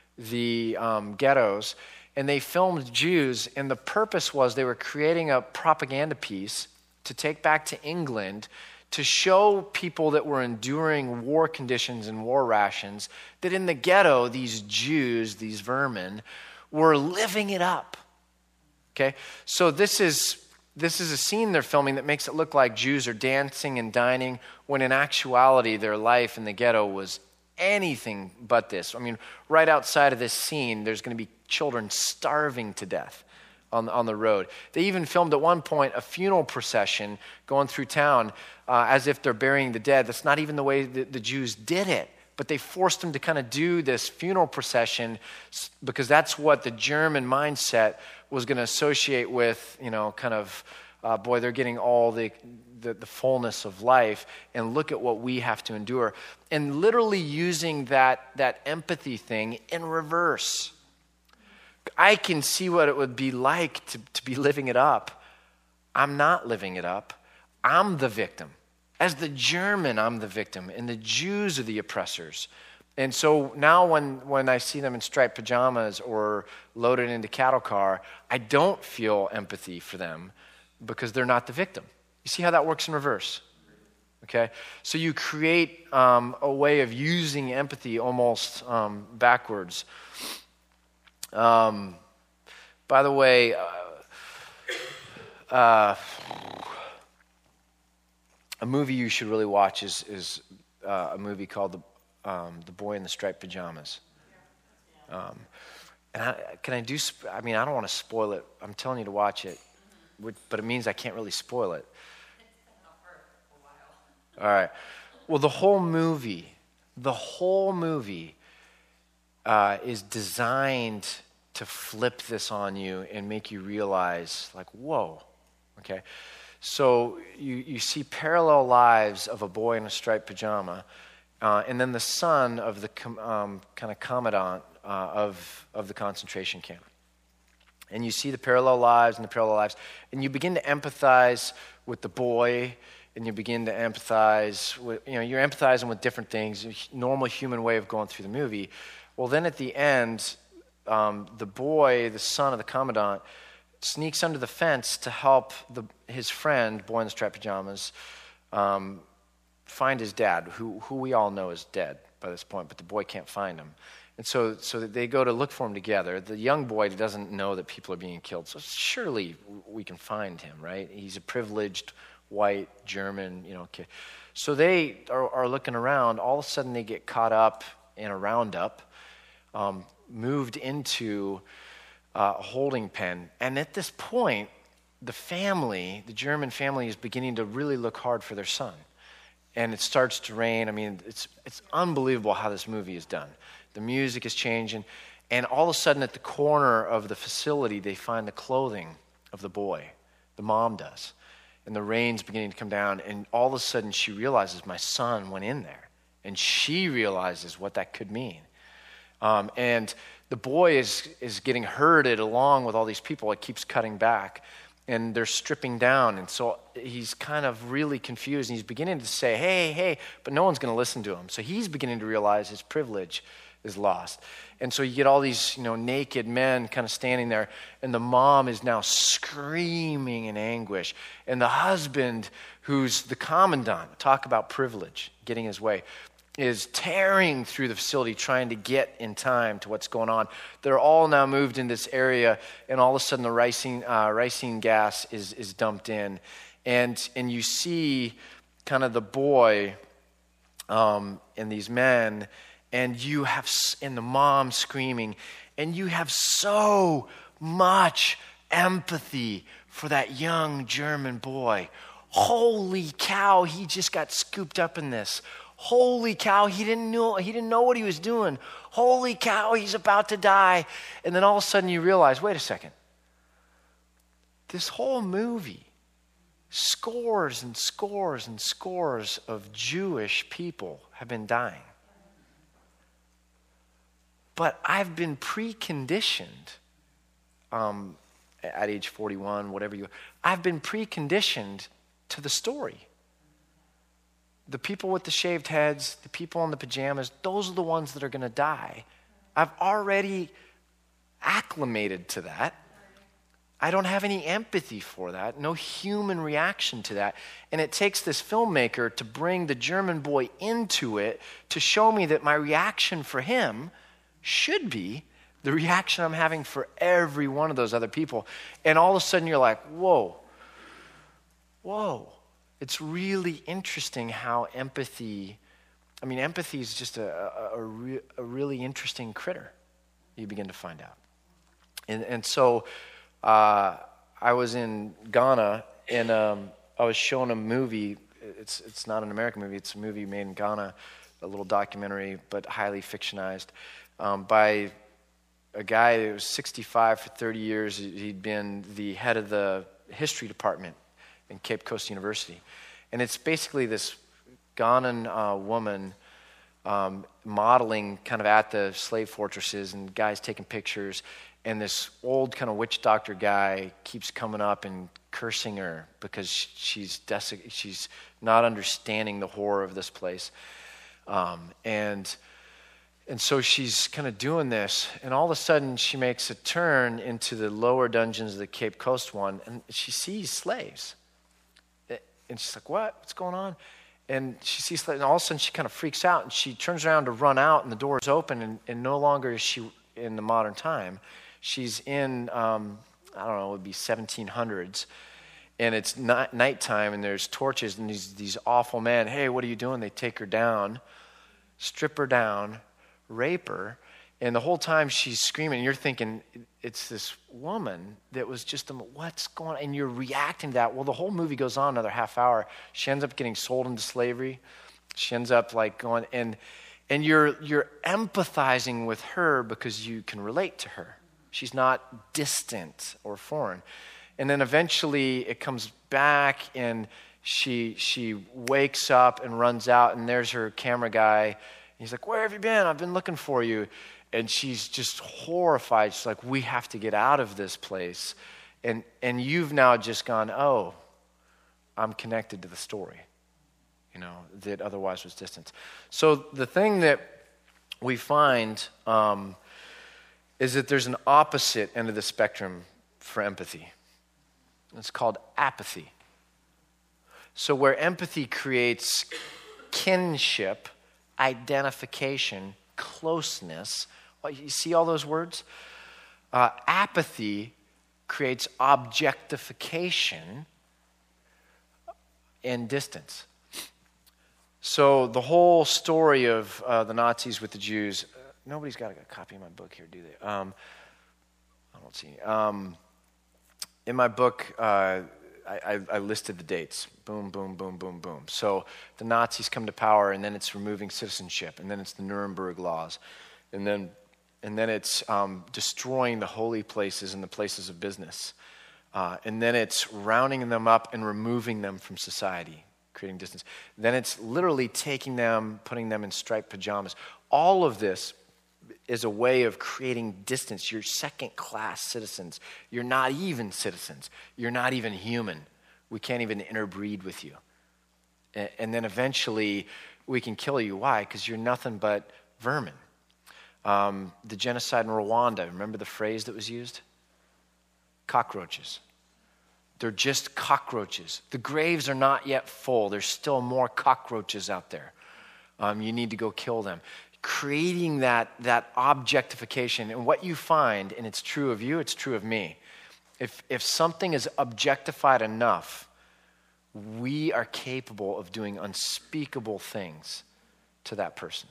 the um, ghettos, and they filmed Jews, and the purpose was they were creating a propaganda piece to take back to England to show people that were enduring war conditions and war rations that in the ghetto, these Jews, these vermin, were living it up. Okay? So this is this is a scene they're filming that makes it look like Jews are dancing and dining, when in actuality their life in the ghetto was anything but this. I mean, right outside of this scene, there's going to be children starving to death on, on the road. They even filmed at one point a funeral procession going through town uh, as if they're burying the dead. That's not even the way the, the Jews did it. But they forced them to kind of do this funeral procession because that's what the German mindset was going to associate with, you know, kind of, uh, boy, they're getting all the, the the fullness of life, and look at what we have to endure. And literally using that that empathy thing in reverse. I can see what it would be like to, to be living it up. I'm not living it up. I'm the victim. As the German, I'm the victim, and the Jews are the oppressors. And so now when, when I see them in striped pajamas or loaded into cattle car, I don't feel empathy for them because they're not the victim. You see how that works in reverse? Okay? So you create um, a way of using empathy almost um, backwards. Um, by the way, uh, uh, a movie you should really watch is is uh, a movie called The um, The Boy in the Striped Pajamas. Um, and I, can I do? Sp- I mean, I don't want to spoil it. I'm telling you to watch it, which, but it means I can't really spoil it. All right. Well, the whole movie, the whole movie. Uh, is designed to flip this on you and make you realize, like, whoa, okay? So you, you see parallel lives of a boy in a striped pajama, uh, and then the son of the com- um, kind of commandant uh, of, of the concentration camp. And you see the parallel lives and the parallel lives, and you begin to empathize with the boy, and you begin to empathize with, you know, you're empathizing with different things, a normal human way of going through the movie. Well, then at the end, um, the boy, the son of the commandant, sneaks under the fence to help the, his friend, boy in the striped pajamas, um, find his dad, who, who we all know is dead by this point, but the boy can't find him. And so, so they go to look for him together. The young boy doesn't know that people are being killed, so surely we can find him, right? He's a privileged white German, you know, kid. So they are, are looking around. All of a sudden, they get caught up in a roundup. Um, moved into uh, a holding pen. And at this point, the family, the German family, is beginning to really look hard for their son. And it starts to rain. I mean, it's it's unbelievable how this movie is done. The music is changing. And all of a sudden, at the corner of the facility, they find the clothing of the boy. The mom does. And the rain's beginning to come down. And all of a sudden, she realizes, my son went in there. And she realizes what that could mean. Um, and the boy is is getting herded along with all these people. It keeps cutting back, and they're stripping down. And so he's kind of really confused, and he's beginning to say, hey, hey, but no one's going to listen to him. So he's beginning to realize his privilege is lost. And so you get all these, you know, naked men kind of standing there, and the mom is now screaming in anguish. And the husband, who's the commandant, talk about privilege, getting his way, is tearing through the facility trying to get in time to what's going on. They're all now moved in this area, and all of a sudden the ricin, uh, ricin gas is, is dumped in. And and you see kind of the boy um, and these men, and you have, and the mom screaming, and you have so much empathy for that young German boy. Holy cow, he just got scooped up in this. Holy cow, he didn't know he didn't know what he was doing. Holy cow, he's about to die. And then all of a sudden you realize, wait a second. This whole movie, scores and scores and scores of Jewish people have been dying. But I've been preconditioned um, at age forty-one, whatever you, I've been preconditioned to the story. The people with the shaved heads, the people in the pajamas, those are the ones that are going to die. I've already acclimated to that. I don't have any empathy for that, no human reaction to that. And it takes this filmmaker to bring the German boy into it to show me that my reaction for him should be the reaction I'm having for every one of those other people. And all of a sudden you're like, whoa, whoa. It's really interesting how empathy, I mean, empathy is just a, a, a, re, a really interesting critter, you begin to find out. And, and so uh, I was in Ghana, and um, I was shown a movie. It's it's not an American movie. It's a movie made in Ghana, a little documentary, but highly fictionized, um, by a guy who was sixty-five for thirty years. He'd been the head of the history department in Cape Coast University. And it's basically this Ghanan uh, woman um, modeling kind of at the slave fortresses, and guys taking pictures. And this old kind of witch doctor guy keeps coming up and cursing her because she's desi- she's not understanding the horror of this place. Um, and and so she's kind of doing this, and all of a sudden she makes a turn into the lower dungeons of the Cape Coast one, and she sees slaves. And she's like, what? What's going on? And she sees slaves, and all of a sudden she kind of freaks out, and she turns around to run out, and the door is open, and, and no longer is she in the modern time. She's in, um, I don't know, it would be seventeen hundreds, and it's night nighttime, and there's torches, and these these awful men, hey, what are you doing? They take her down, strip her down, rape her, and the whole time she's screaming, and you're thinking, it's this woman that was just, what's going on? And you're reacting to that. Well, the whole movie goes on another half hour. She ends up getting sold into slavery. She ends up like going, and and you're you're empathizing with her because you can relate to her. She's not distant or foreign. And then eventually it comes back, and she she wakes up and runs out, and there's her camera guy. He's like, where have you been? I've been looking for you. And she's just horrified. She's like, we have to get out of this place. And and you've now just gone, oh, I'm connected to the story, you know, that otherwise was distant. So the thing that we find um, is that there's an opposite end of the spectrum for empathy. It's called apathy. So where empathy creates kinship, identification, closeness. You see all those words? Uh, apathy creates objectification and distance. So the whole story of uh, the Nazis with the Jews, uh, nobody's got a copy of my book here, do they? Um, I don't see any. Um, in my book, uh, I, I listed the dates. Boom, boom, boom, boom, boom. So the Nazis come to power, and then it's removing citizenship, and then it's the Nuremberg laws, and then and then it's um, destroying the holy places and the places of business, uh, and then it's rounding them up and removing them from society, creating distance. Then it's literally taking them, putting them in striped pajamas. All of this is a way of creating distance. You're second-class citizens. You're not even citizens. You're not even human. We can't even interbreed with you. And then eventually we can kill you. Why? Because you're nothing but vermin. Um, the genocide in Rwanda, remember the phrase that was used? Cockroaches. They're just cockroaches. The graves are not yet full. There's still more cockroaches out there. Um, you need to go kill them. Creating that, that objectification. And what you find, and it's true of you, it's true of me, if, if something is objectified enough, we are capable of doing unspeakable things to that person.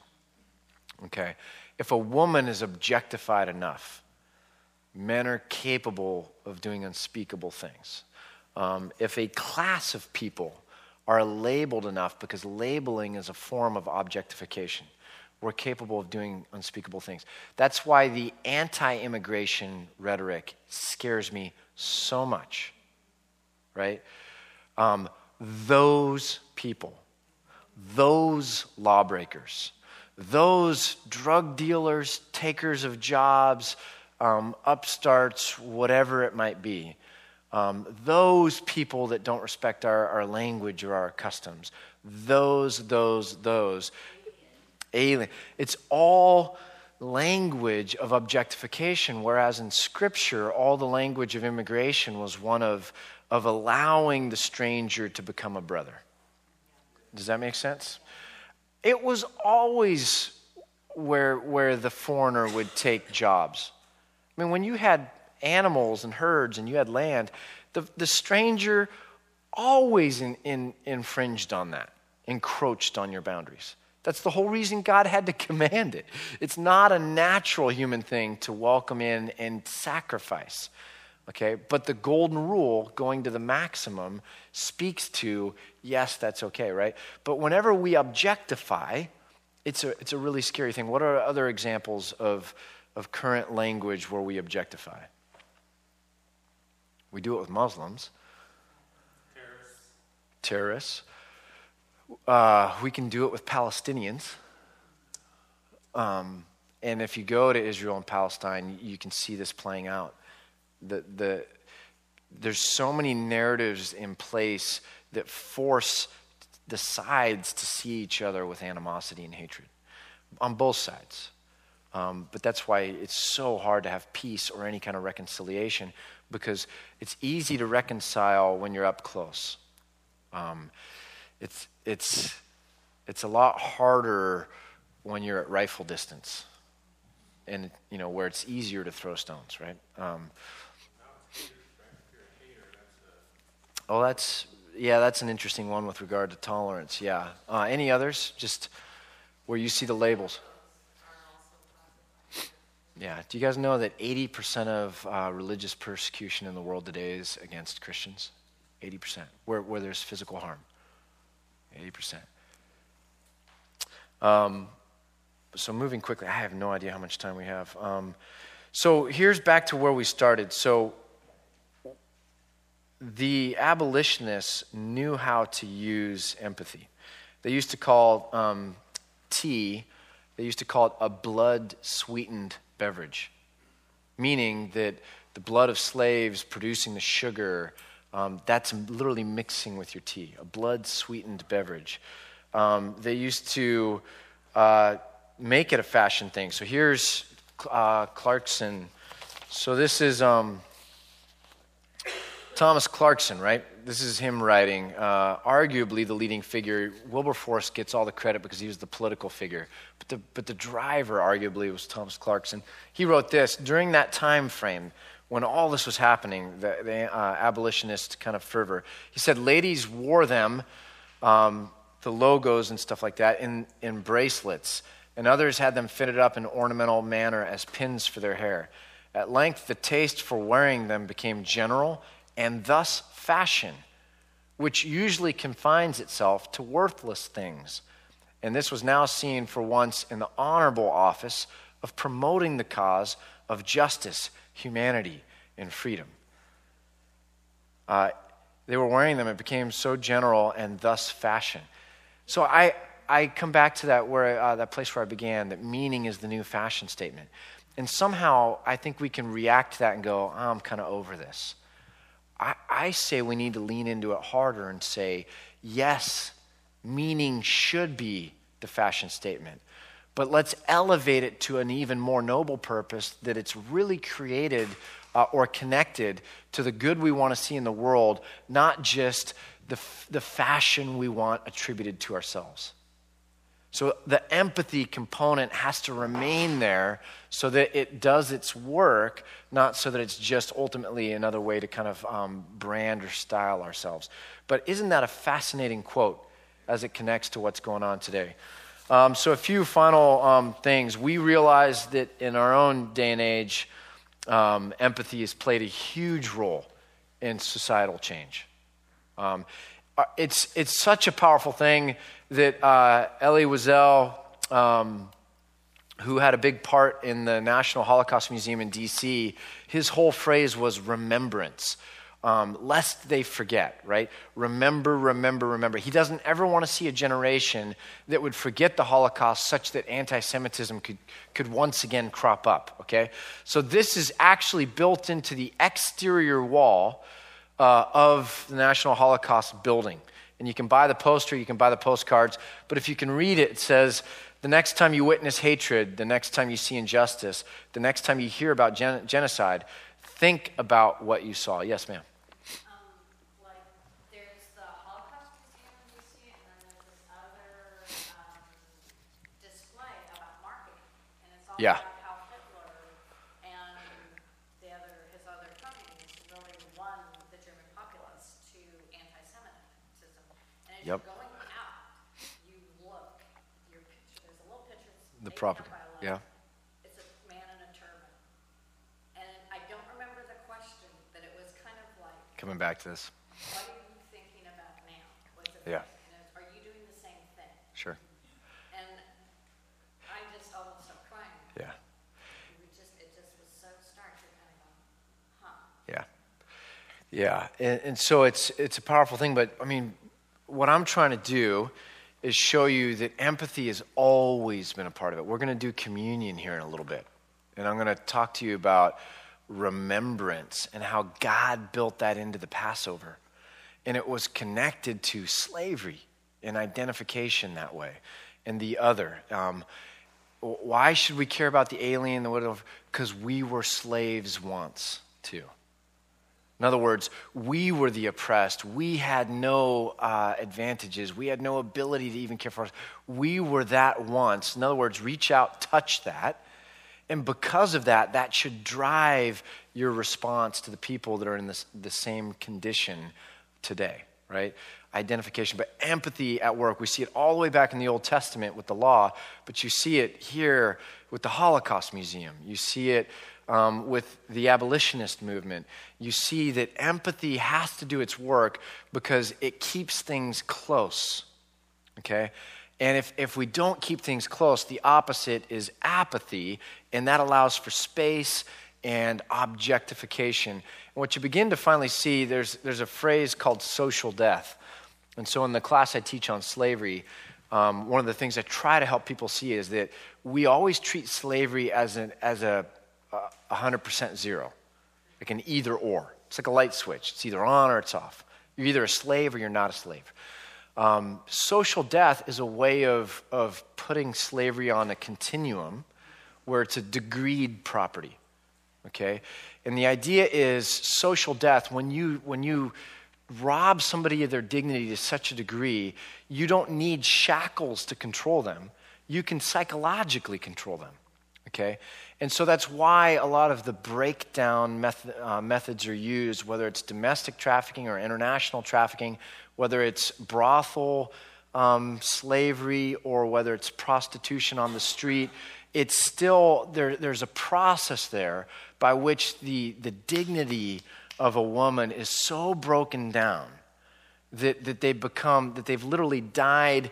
Okay? If a woman is objectified enough, men are capable of doing unspeakable things. Um, if a class of people are labeled enough, because labeling is a form of objectification, we're capable of doing unspeakable things. That's why the anti-immigration rhetoric scares me so much, right? Um, those people, those lawbreakers, those drug dealers, takers of jobs, um, upstarts, whatever it might be, um, those people that don't respect our, our language or our customs, those, those, those, alien. It's all language of objectification, whereas in Scripture, all the language of immigration was one of, of allowing the stranger to become a brother. Does that make sense? It was always where, where the foreigner would take jobs. I mean, when you had animals and herds and you had land, the, the stranger always in, in, infringed on that, encroached on your boundaries. That's the whole reason God had to command it. It's not a natural human thing to welcome in and sacrifice. Okay, but the golden rule, going to the maximum, speaks to, yes, that's okay, right? But whenever we objectify, it's a, it's a really scary thing. What are other examples of, of current language where we objectify? We do it with Muslims. Terrorists. Terrorists. Uh, we can do it with Palestinians. Um, and if you go to Israel and Palestine, you can see this playing out. The, the, there's so many narratives in place that force the sides to see each other with animosity and hatred on both sides. Um, but that's why it's so hard to have peace or any kind of reconciliation, because it's easy to reconcile when you're up close. Um, it's, it's, it's a lot harder when you're at rifle distance, and you know where it's easier to throw stones, right? Um, Oh, that's, yeah, that's an interesting one with regard to tolerance, yeah. Uh, any others, just where you see the labels? Yeah, do you guys know that eighty percent of uh, religious persecution in the world today is against Christians? eighty percent, where, where there's physical harm. eighty percent. Um, so moving quickly, I have no idea how much time we have. Um, so here's back to where we started. So the abolitionists knew how to use empathy. They used to call um, tea, they used to call it a blood-sweetened beverage, meaning that the blood of slaves producing the sugar, um, that's literally mixing with your tea, a blood-sweetened beverage. Um, they used to uh, make it a fashion thing. So here's uh, Clarkson. So this is... Um, Thomas Clarkson, right? This is him writing. Uh, arguably the leading figure. Wilberforce gets all the credit because he was the political figure. But the, but the driver, arguably, was Thomas Clarkson. He wrote this. During that time frame, when all this was happening, the, the uh, abolitionist kind of fervor, he said ladies wore them, um, the logos and stuff like that, in, in bracelets. And others had them fitted up in ornamental manner as pins for their hair. At length, the taste for wearing them became general, and thus fashion, which usually confines itself to worthless things. And this was now seen for once in the honorable office of promoting the cause of justice, humanity, and freedom. Uh, they were wearing them, it became so general and thus fashion. So I, I come back to that, where, uh, that place where I began, that meaning is the new fashion statement. And somehow I think we can react to that and go, oh, I'm kind of over this. I, I say we need to lean into it harder and say, yes, meaning should be the fashion statement, but let's elevate it to an even more noble purpose, that it's really created uh, or connected to the good we want to see in the world, not just the, the fashion we want attributed to ourselves. So the empathy component has to remain there so that it does its work, not so that it's just ultimately another way to kind of um, brand or style ourselves. But isn't that a fascinating quote as it connects to what's going on today? Um, so a few final um, things. We realize that in our own day and age, um, empathy has played a huge role in societal change. Um, it's it's such a powerful thing that uh, Elie Wiesel, um, who had a big part in the National Holocaust Museum in D C, his whole phrase was remembrance, um, lest they forget, right? Remember, remember, remember. He doesn't ever want to see a generation that would forget the Holocaust such that anti-Semitism could, could once again crop up, okay? So this is actually built into the exterior wall uh, of the National Holocaust building. And you can buy the poster, you can buy the postcards, but if you can read it, it says, the next time you witness hatred, the next time you see injustice, the next time you hear about gen- genocide, think about what you saw. Yes, ma'am. Um, like, there's the Holocaust Museum in D C, and then there's this other um, display about marketing, and it's all Yeah. about how Hitler and the other his other communists really won the German populace to anti-Semitism. And as Yep. you're going out, you look, your picture, there's a little picture. It's The eight property, by yeah. eleven. It's a man in a turban. And I don't remember the question, but coming back to this. What are you thinking about now? What's it Yeah. and are you doing the same thing? Sure. And I just almost started crying. Yeah. It was just, it just was so stark. You're kind of going, huh? Yeah. Yeah. And, and so it's it's a powerful thing, but I mean, what I'm trying to do is show you that empathy has always been a part of it. We're going to do communion here in a little bit. And I'm going to talk to you about remembrance and how God built that into the Passover. And it was connected to slavery and identification that way and the other. Um, why should we care about the alien, the whatever? Because we were slaves once too. In other words, we were the oppressed. We had no uh, advantages. We had no ability to even care for us. We were that once. In other words, reach out, touch that. And because of that, that should drive your response to the people that are in this, the same condition today, right? Identification, but empathy at work. We see it all the way back in the Old Testament with the law, but you see it here with the Holocaust Museum. You see it um, with the abolitionist movement. You see that empathy has to do its work because it keeps things close, okay? And if, if we don't keep things close, the opposite is apathy, and that allows for space and objectification. And what you begin to finally see, there's, there's a phrase called social death. And so in the class I teach on slavery, um, one of the things I try to help people see is that we always treat slavery as, an, as a, a one hundred percent zero, like an either or. It's like a light switch. It's either on or it's off. You're either a slave or you're not a slave. Um, social death is a way of, of putting slavery on a continuum where it's a degreed property, okay? And the idea is social death, when you, when you rob somebody of their dignity to such a degree, you don't need shackles to control them. You can psychologically control them, okay? And so that's why a lot of the breakdown method, uh, methods are used, whether it's domestic trafficking or international trafficking, whether it's brothel um, slavery or whether it's prostitution on the street. It's still, there, there's a process there by which the, the dignity of a woman is so broken down that, that they become, that they've literally died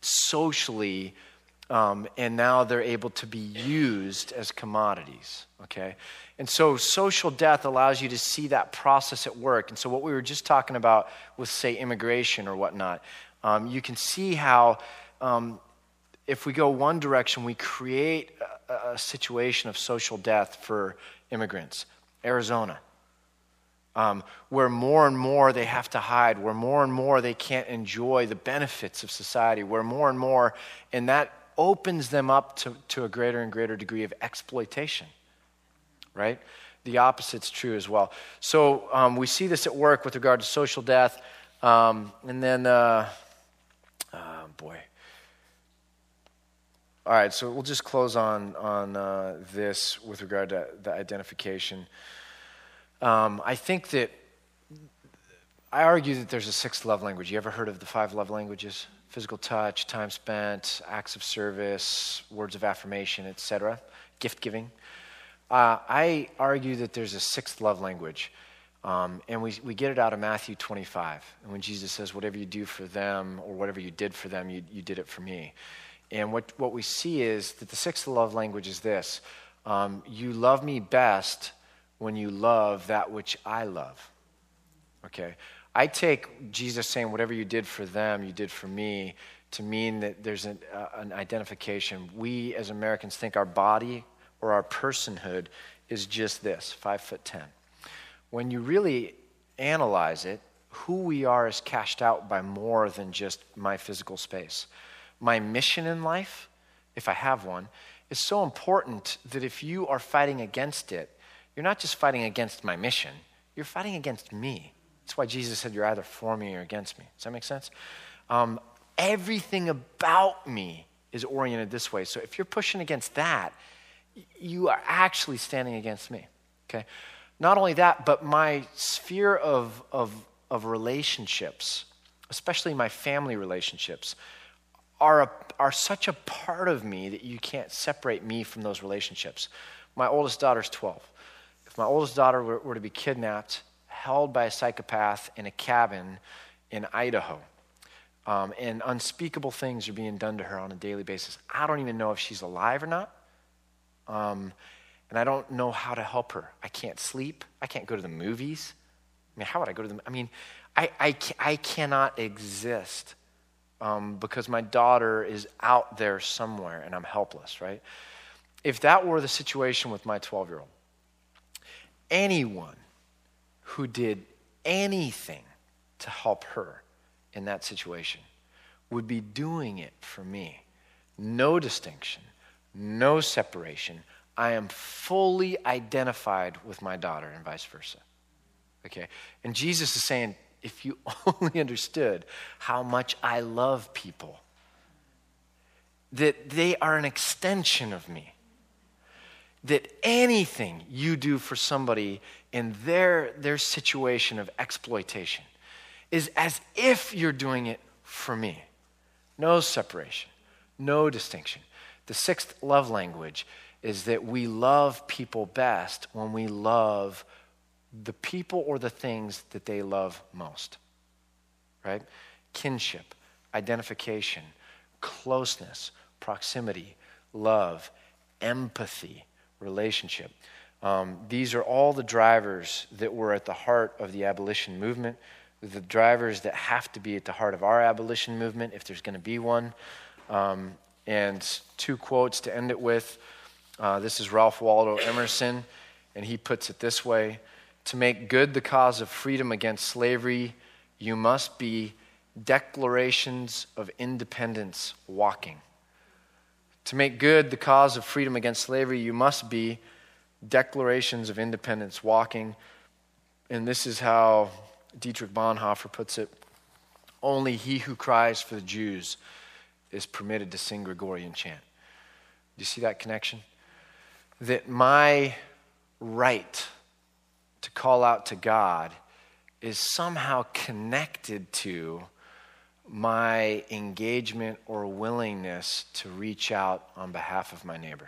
socially, um, and now they're able to be used as commodities, okay? And so social death allows you to see that process at work. And so what we were just talking about with, say, immigration or whatnot, um, you can see how um, if we go one direction, we create a, a situation of social death for immigrants. Arizona, um, where more and more they have to hide, where more and more they can't enjoy the benefits of society, where more and more, and that opens them up to, to a greater and greater degree of exploitation, right? The opposite's true as well. So um, we see this at work with regard to social death, um, and then, uh, oh boy. All right, so we'll just close on on uh, this with regard to the identification. Um, I think that, I argue that there's a sixth love language. You ever heard of the five love languages? Physical touch, time spent, acts of service, words of affirmation, et cetera, gift giving. Uh, I argue that there's a sixth love language, um, and we, we get it out of Matthew twenty-five. And when Jesus says, whatever you do for them or whatever you did for them, you, you did it for me. And what, what we see is that the sixth love language is this. Um, you love me best when you love that which I love, okay? I take Jesus saying, whatever you did for them, you did for me, to mean that there's an, uh, an identification. We as Americans think our body or our personhood is just this, five foot ten. When you really analyze it, who we are is cashed out by more than just my physical space. My mission in life, if I have one, is so important that if you are fighting against it, you're not just fighting against my mission, you're fighting against me. That's why Jesus said you're either for me or against me. Does that make sense? Um, everything about me is oriented this way. So if you're pushing against that, you are actually standing against me, okay? Not only that, but my sphere of, of, of relationships, especially my family relationships, are, a, are such a part of me that you can't separate me from those relationships. My oldest daughter's twelve. If my oldest daughter were, were to be kidnapped, held by a psychopath in a cabin in Idaho. Um, and unspeakable things are being done to her on a daily basis. I don't even know if she's alive or not. Um, and I don't know how to help her. I can't sleep. I can't go to the movies. I mean, how would I go to the, I mean, I, I, I cannot exist um, because my daughter is out there somewhere and I'm helpless, right? If that were the situation with my twelve-year-old, anyone who did anything to help her in that situation would be doing it for me. No distinction, no separation. I am fully identified with my daughter and vice versa. Okay? And Jesus is saying, if you only understood how much I love people, that they are an extension of me, that anything you do for somebody in their, their situation of exploitation is as if you're doing it for me. No separation, no distinction. The sixth love language is that we love people best when we love the people or the things that they love most, right? Kinship, identification, closeness, proximity, love, empathy, relationship. Um, these are all the drivers that were at the heart of the abolition movement, the drivers that have to be at the heart of our abolition movement if there's going to be one. Um, and two quotes to end it with. Uh, this is Ralph Waldo Emerson, and he puts it this way: to make good the cause of freedom against slavery, you must be declarations of independence walking. To make good the cause of freedom against slavery, you must be declarations of independence walking. And this is how Dietrich Bonhoeffer puts it: only he who cries for the Jews is permitted to sing Gregorian chant. Do you see that connection? That my right to call out to God is somehow connected to my engagement or willingness to reach out on behalf of my neighbor.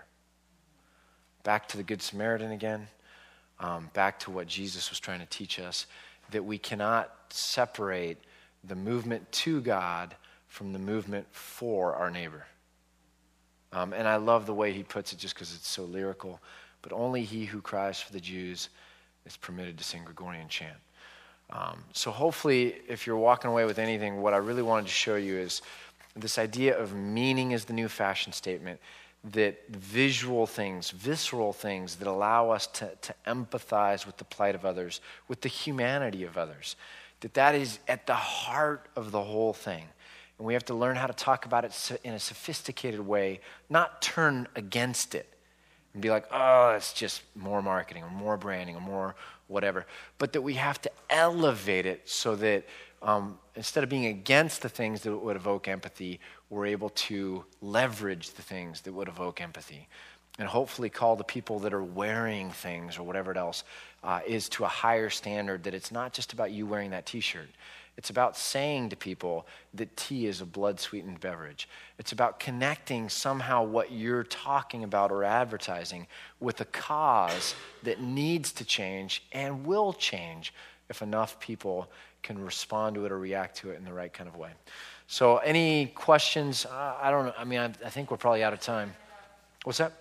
Back to the Good Samaritan again, um, back to what Jesus was trying to teach us, that we cannot separate the movement to God from the movement for our neighbor. Um, and I love the way he puts it just because it's so lyrical. But only he who cries for the Jews is permitted to sing Gregorian chant. Um, so hopefully, if you're walking away with anything, what I really wanted to show you is this idea of meaning is the new fashion statement, that visual things, visceral things that allow us to, to empathize with the plight of others, with the humanity of others, that that is at the heart of the whole thing. And we have to learn how to talk about it in a sophisticated way, not turn against it and be like, oh, it's just more marketing or more branding or more whatever. But that we have to elevate it so that um, instead of being against the things that would evoke empathy, we're able to leverage the things that would evoke empathy. And hopefully call the people that are wearing things or whatever else uh, is to a higher standard, that it's not just about you wearing that t-shirt. It's about saying to people that tea is a blood-sweetened beverage. It's about connecting somehow what you're talking about or advertising with a cause that needs to change and will change if enough people can respond to it or react to it in the right kind of way. So any questions? Uh, I don't know. I mean, I, I think we're probably out of time. What's that?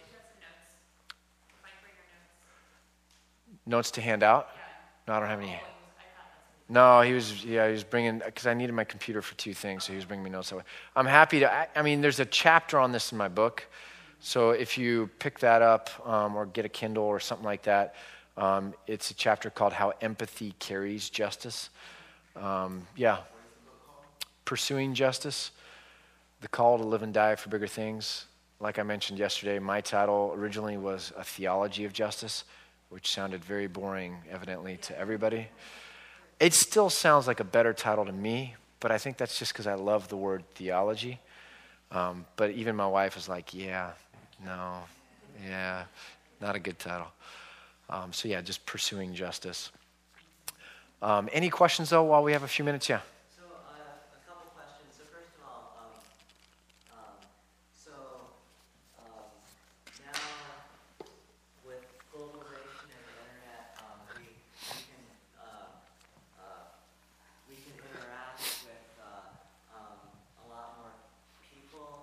Notes to hand out? No, I don't have any. No, he was, yeah, he was bringing, because I needed my computer for two things, so he was bringing me notes that way. I'm happy to, I, I mean, there's a chapter on this in my book, so if you pick that up um, or get a Kindle or something like that, um, it's a chapter called How Empathy Carries Justice. Um, yeah. Pursuing Justice, the Call to Live and Die for Bigger Things. Like I mentioned yesterday, my title originally was A Theology of Justice, which sounded very boring, evidently, to everybody. It still sounds like a better title to me, but I think that's just because I love the word theology. Um, but even my wife was like, yeah, no, yeah, not a good title. Um, so yeah, just Pursuing Justice. Um, any questions, though, while we have a few minutes? Yeah. So uh, a couple questions. So first of all, um, um, so um, now with globalization and the internet, um, we, we can uh,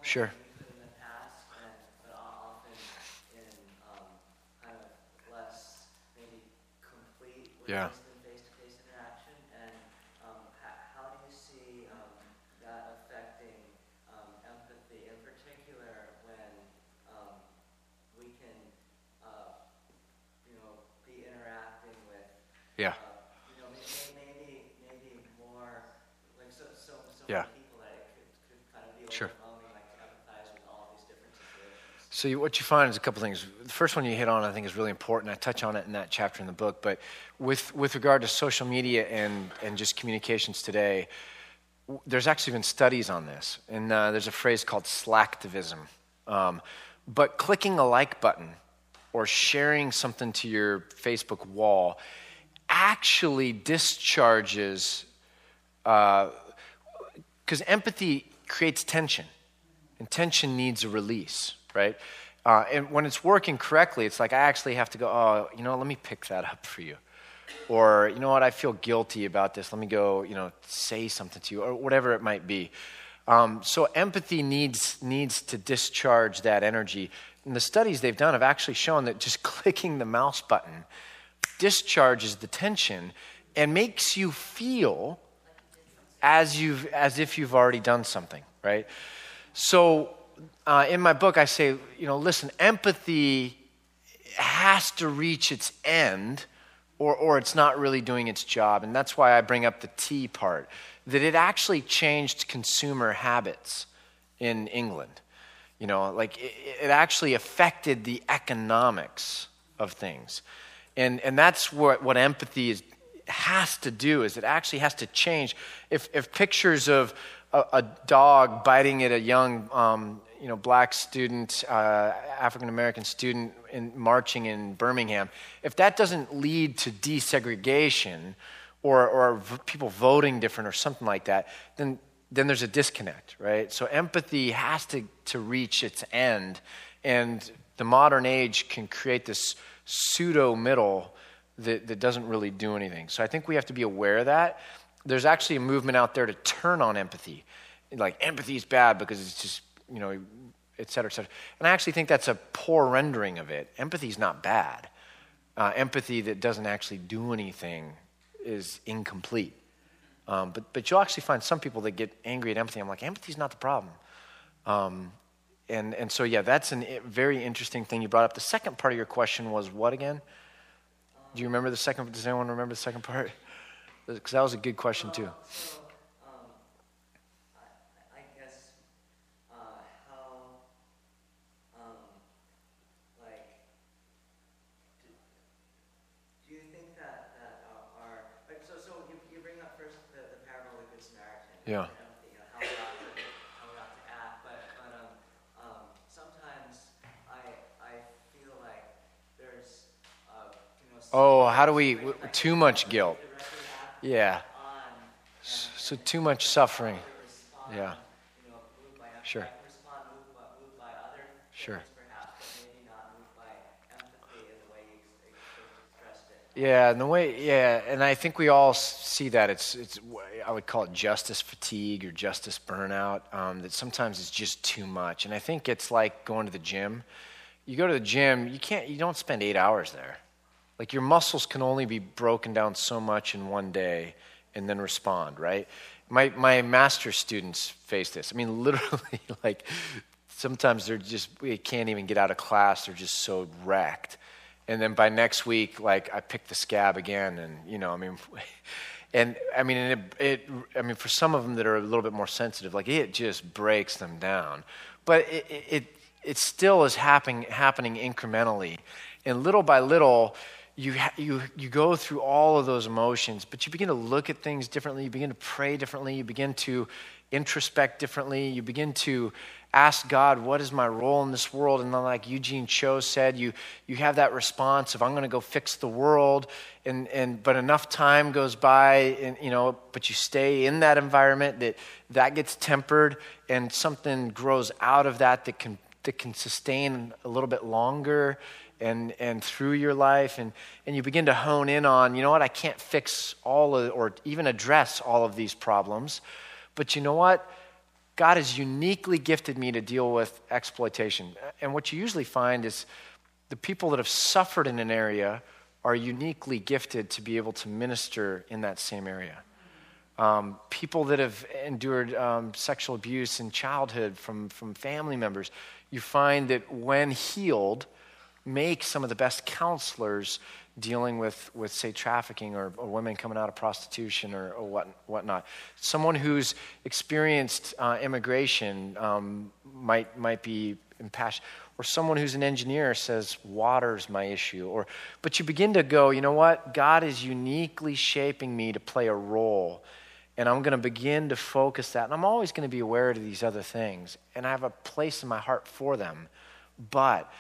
Sure. than we could in the past, and, but often in um, kind of less maybe complete ways Yeah. than face-to-face interaction. And um, ha- how do you see um, that affecting um, empathy, in particular when um, we can, uh, you know, be interacting with Yeah. uh, you know, may- maybe maybe more like so so so Yeah. many people that it could, could kind of be Sure. overwhelming, like to empathize with all these different situations. So you, what you find is a couple things. The first one you hit on, I think, is really important. I touch on it in that chapter in the book. But with with regard to social media and and just communications today, w- there's actually been studies on this, and uh, there's a phrase called slacktivism. Um, but clicking a like button or sharing something to your Facebook wall actually discharges, because empathy creates tension, and tension needs a release, right? Uh, and when it's working correctly, it's like I actually have to go, oh, you know, let me pick that up for you. Or, you know what, I feel guilty about this. Let me go, you know, say something to you, or whatever it might be. Um, so empathy needs needs to discharge that energy. And the studies they've done have actually shown that just clicking the mouse button discharges the tension and makes you feel as you've as if you've already done something, right? So uh, in my book, I say, you know, listen, empathy has to reach its end, or or it's not really doing its job, and that's why I bring up the T part, that it actually changed consumer habits in England. You know, like it, it actually affected the economics of things. And and that's what, what empathy is, has to do, is it actually has to change. If if pictures of a, a dog biting at a young um, you know, black student, uh, African-American student in marching in Birmingham, if that doesn't lead to desegregation or, or v- people voting different or something like that, then then there's a disconnect, right? So empathy has to, to reach its end, and the modern age can create this pseudo-middle that, that doesn't really do anything. So I think we have to be aware of that. There's actually a movement out there to turn on empathy. Like, empathy is bad because it's just, you know, et cetera, et cetera. And I actually think that's a poor rendering of it. Empathy is not bad. Uh, empathy that doesn't actually do anything is incomplete. Um, but but you'll actually find some people that get angry at empathy. I'm like, empathy's not the problem. Um, and and so yeah, that's a very interesting thing you brought up. The second part of your question was what again? Do you remember the second? Does anyone remember the second part? Because that was a good question too. Uh, so, um, I, I guess uh, how, um, like, do, do you think that that uh, our like so so you, you bring up first the, the parable of the Good Samaritan. Yeah. And empathy, you know, how we ought to how we ought to act, but but um, um, sometimes I I feel like there's uh, you know Oh, how do we? like, w- Too much guilt. directly act Yeah. on S- So too much suffering. respond, Yeah. you know, moved by empathy. Sure. I can respond moved by, moved by other Sure. things perhaps, but maybe not moved by empathy in the way you ex- ex- expressed it. Yeah, and the way, yeah, and I think we all s- see that. It's, it's. I would call it justice fatigue or justice burnout. Um, that sometimes it's just too much, and I think it's like going to the gym. You go to the gym, you can't, you don't spend eight hours there. Like, your muscles can only be broken down so much in one day, and then respond, right? My my master's students face this. I mean, literally, like sometimes they're just, we can't even get out of class. They're just so wrecked. And then by next week, like, I pick the scab again, and you know, I mean, and I mean, and it, it, I mean, for some of them that are a little bit more sensitive, like, it just breaks them down. But it it it, it still is happening happening incrementally, and little by little, you ha- you you go through all of those emotions, but you begin to look at things differently. You begin to pray differently. You begin to introspect differently. You begin to ask God, what is my role in this world? And then, like Eugene Cho said, you you have that response of, I'm going to go fix the world. And and but enough time goes by, and you know, but you stay in that environment that that gets tempered, and something grows out of that that can that can sustain a little bit longer and and through your life, and and you begin to hone in on, you know what, I can't fix all of, or even address all of these problems, but you know what? God has uniquely gifted me to deal with exploitation. And what you usually find is the people that have suffered in an area are uniquely gifted to be able to minister in that same area. Um, people that have endured um, sexual abuse in childhood from, from family members, you find that when healed, make some of the best counselors dealing with, with say, trafficking or, or women coming out of prostitution or, or what, whatnot. Someone who's experienced uh, immigration um, might, might be impassioned. Or someone who's an engineer says, water's my issue. Or, but you begin to go, you know what? God is uniquely shaping me to play a role. And I'm going to begin to focus that. And I'm always going to be aware of these other things. And I have a place in my heart for them. But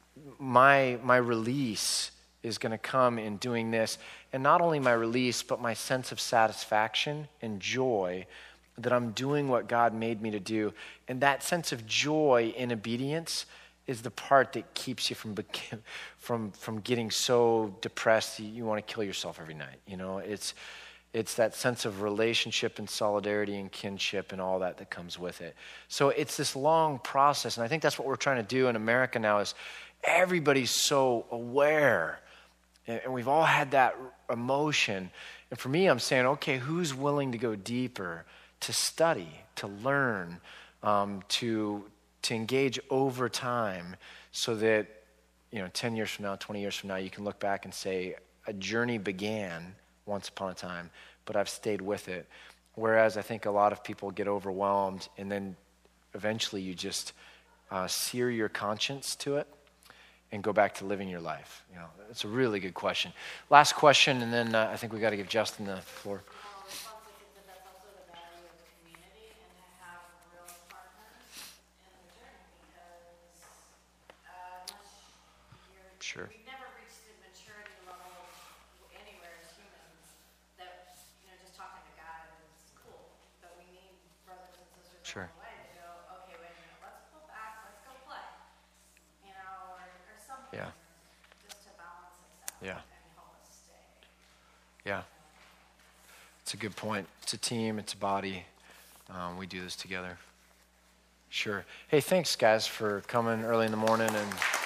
my, my release is going to come in doing this. And not only my release, but my sense of satisfaction and joy that I'm doing what God made me to do. And that sense of joy in obedience is the part that keeps you from from from getting so depressed you, you want to kill yourself every night. You know, it's it's that sense of relationship and solidarity and kinship and all that that comes with it. So it's this long process, and I think that's what we're trying to do in America now. Is everybody's so aware, and, and we've all had that emotion. And for me, I'm saying, okay, who's willing to go deeper, to study, to learn, um, to to engage over time so that, you know, ten years from now, twenty years from now, you can look back and say, a journey began once upon a time, but I've stayed with it. Whereas I think a lot of people get overwhelmed and then eventually you just uh, sear your conscience to it and go back to living your life. You know, it's a really good question. Last question, and then uh, I think we got to give Justin the floor. Well, it's also think that that's also the value of community and to have real partners in the journey because uh, unless you're, Sure. we've never reached the maturity level anywhere as humans that, you know, just talking to God is cool, but we need brothers and sisters Sure. along the way to go, okay, wait a minute, let's pull back, let's go play, you know, or, or something, Yeah. just to balance us out Yeah. and help us stay. Yeah. It's a good point. It's a team. It's a body. Um, we do this together. Sure. Hey, thanks, guys, for coming early in the morning and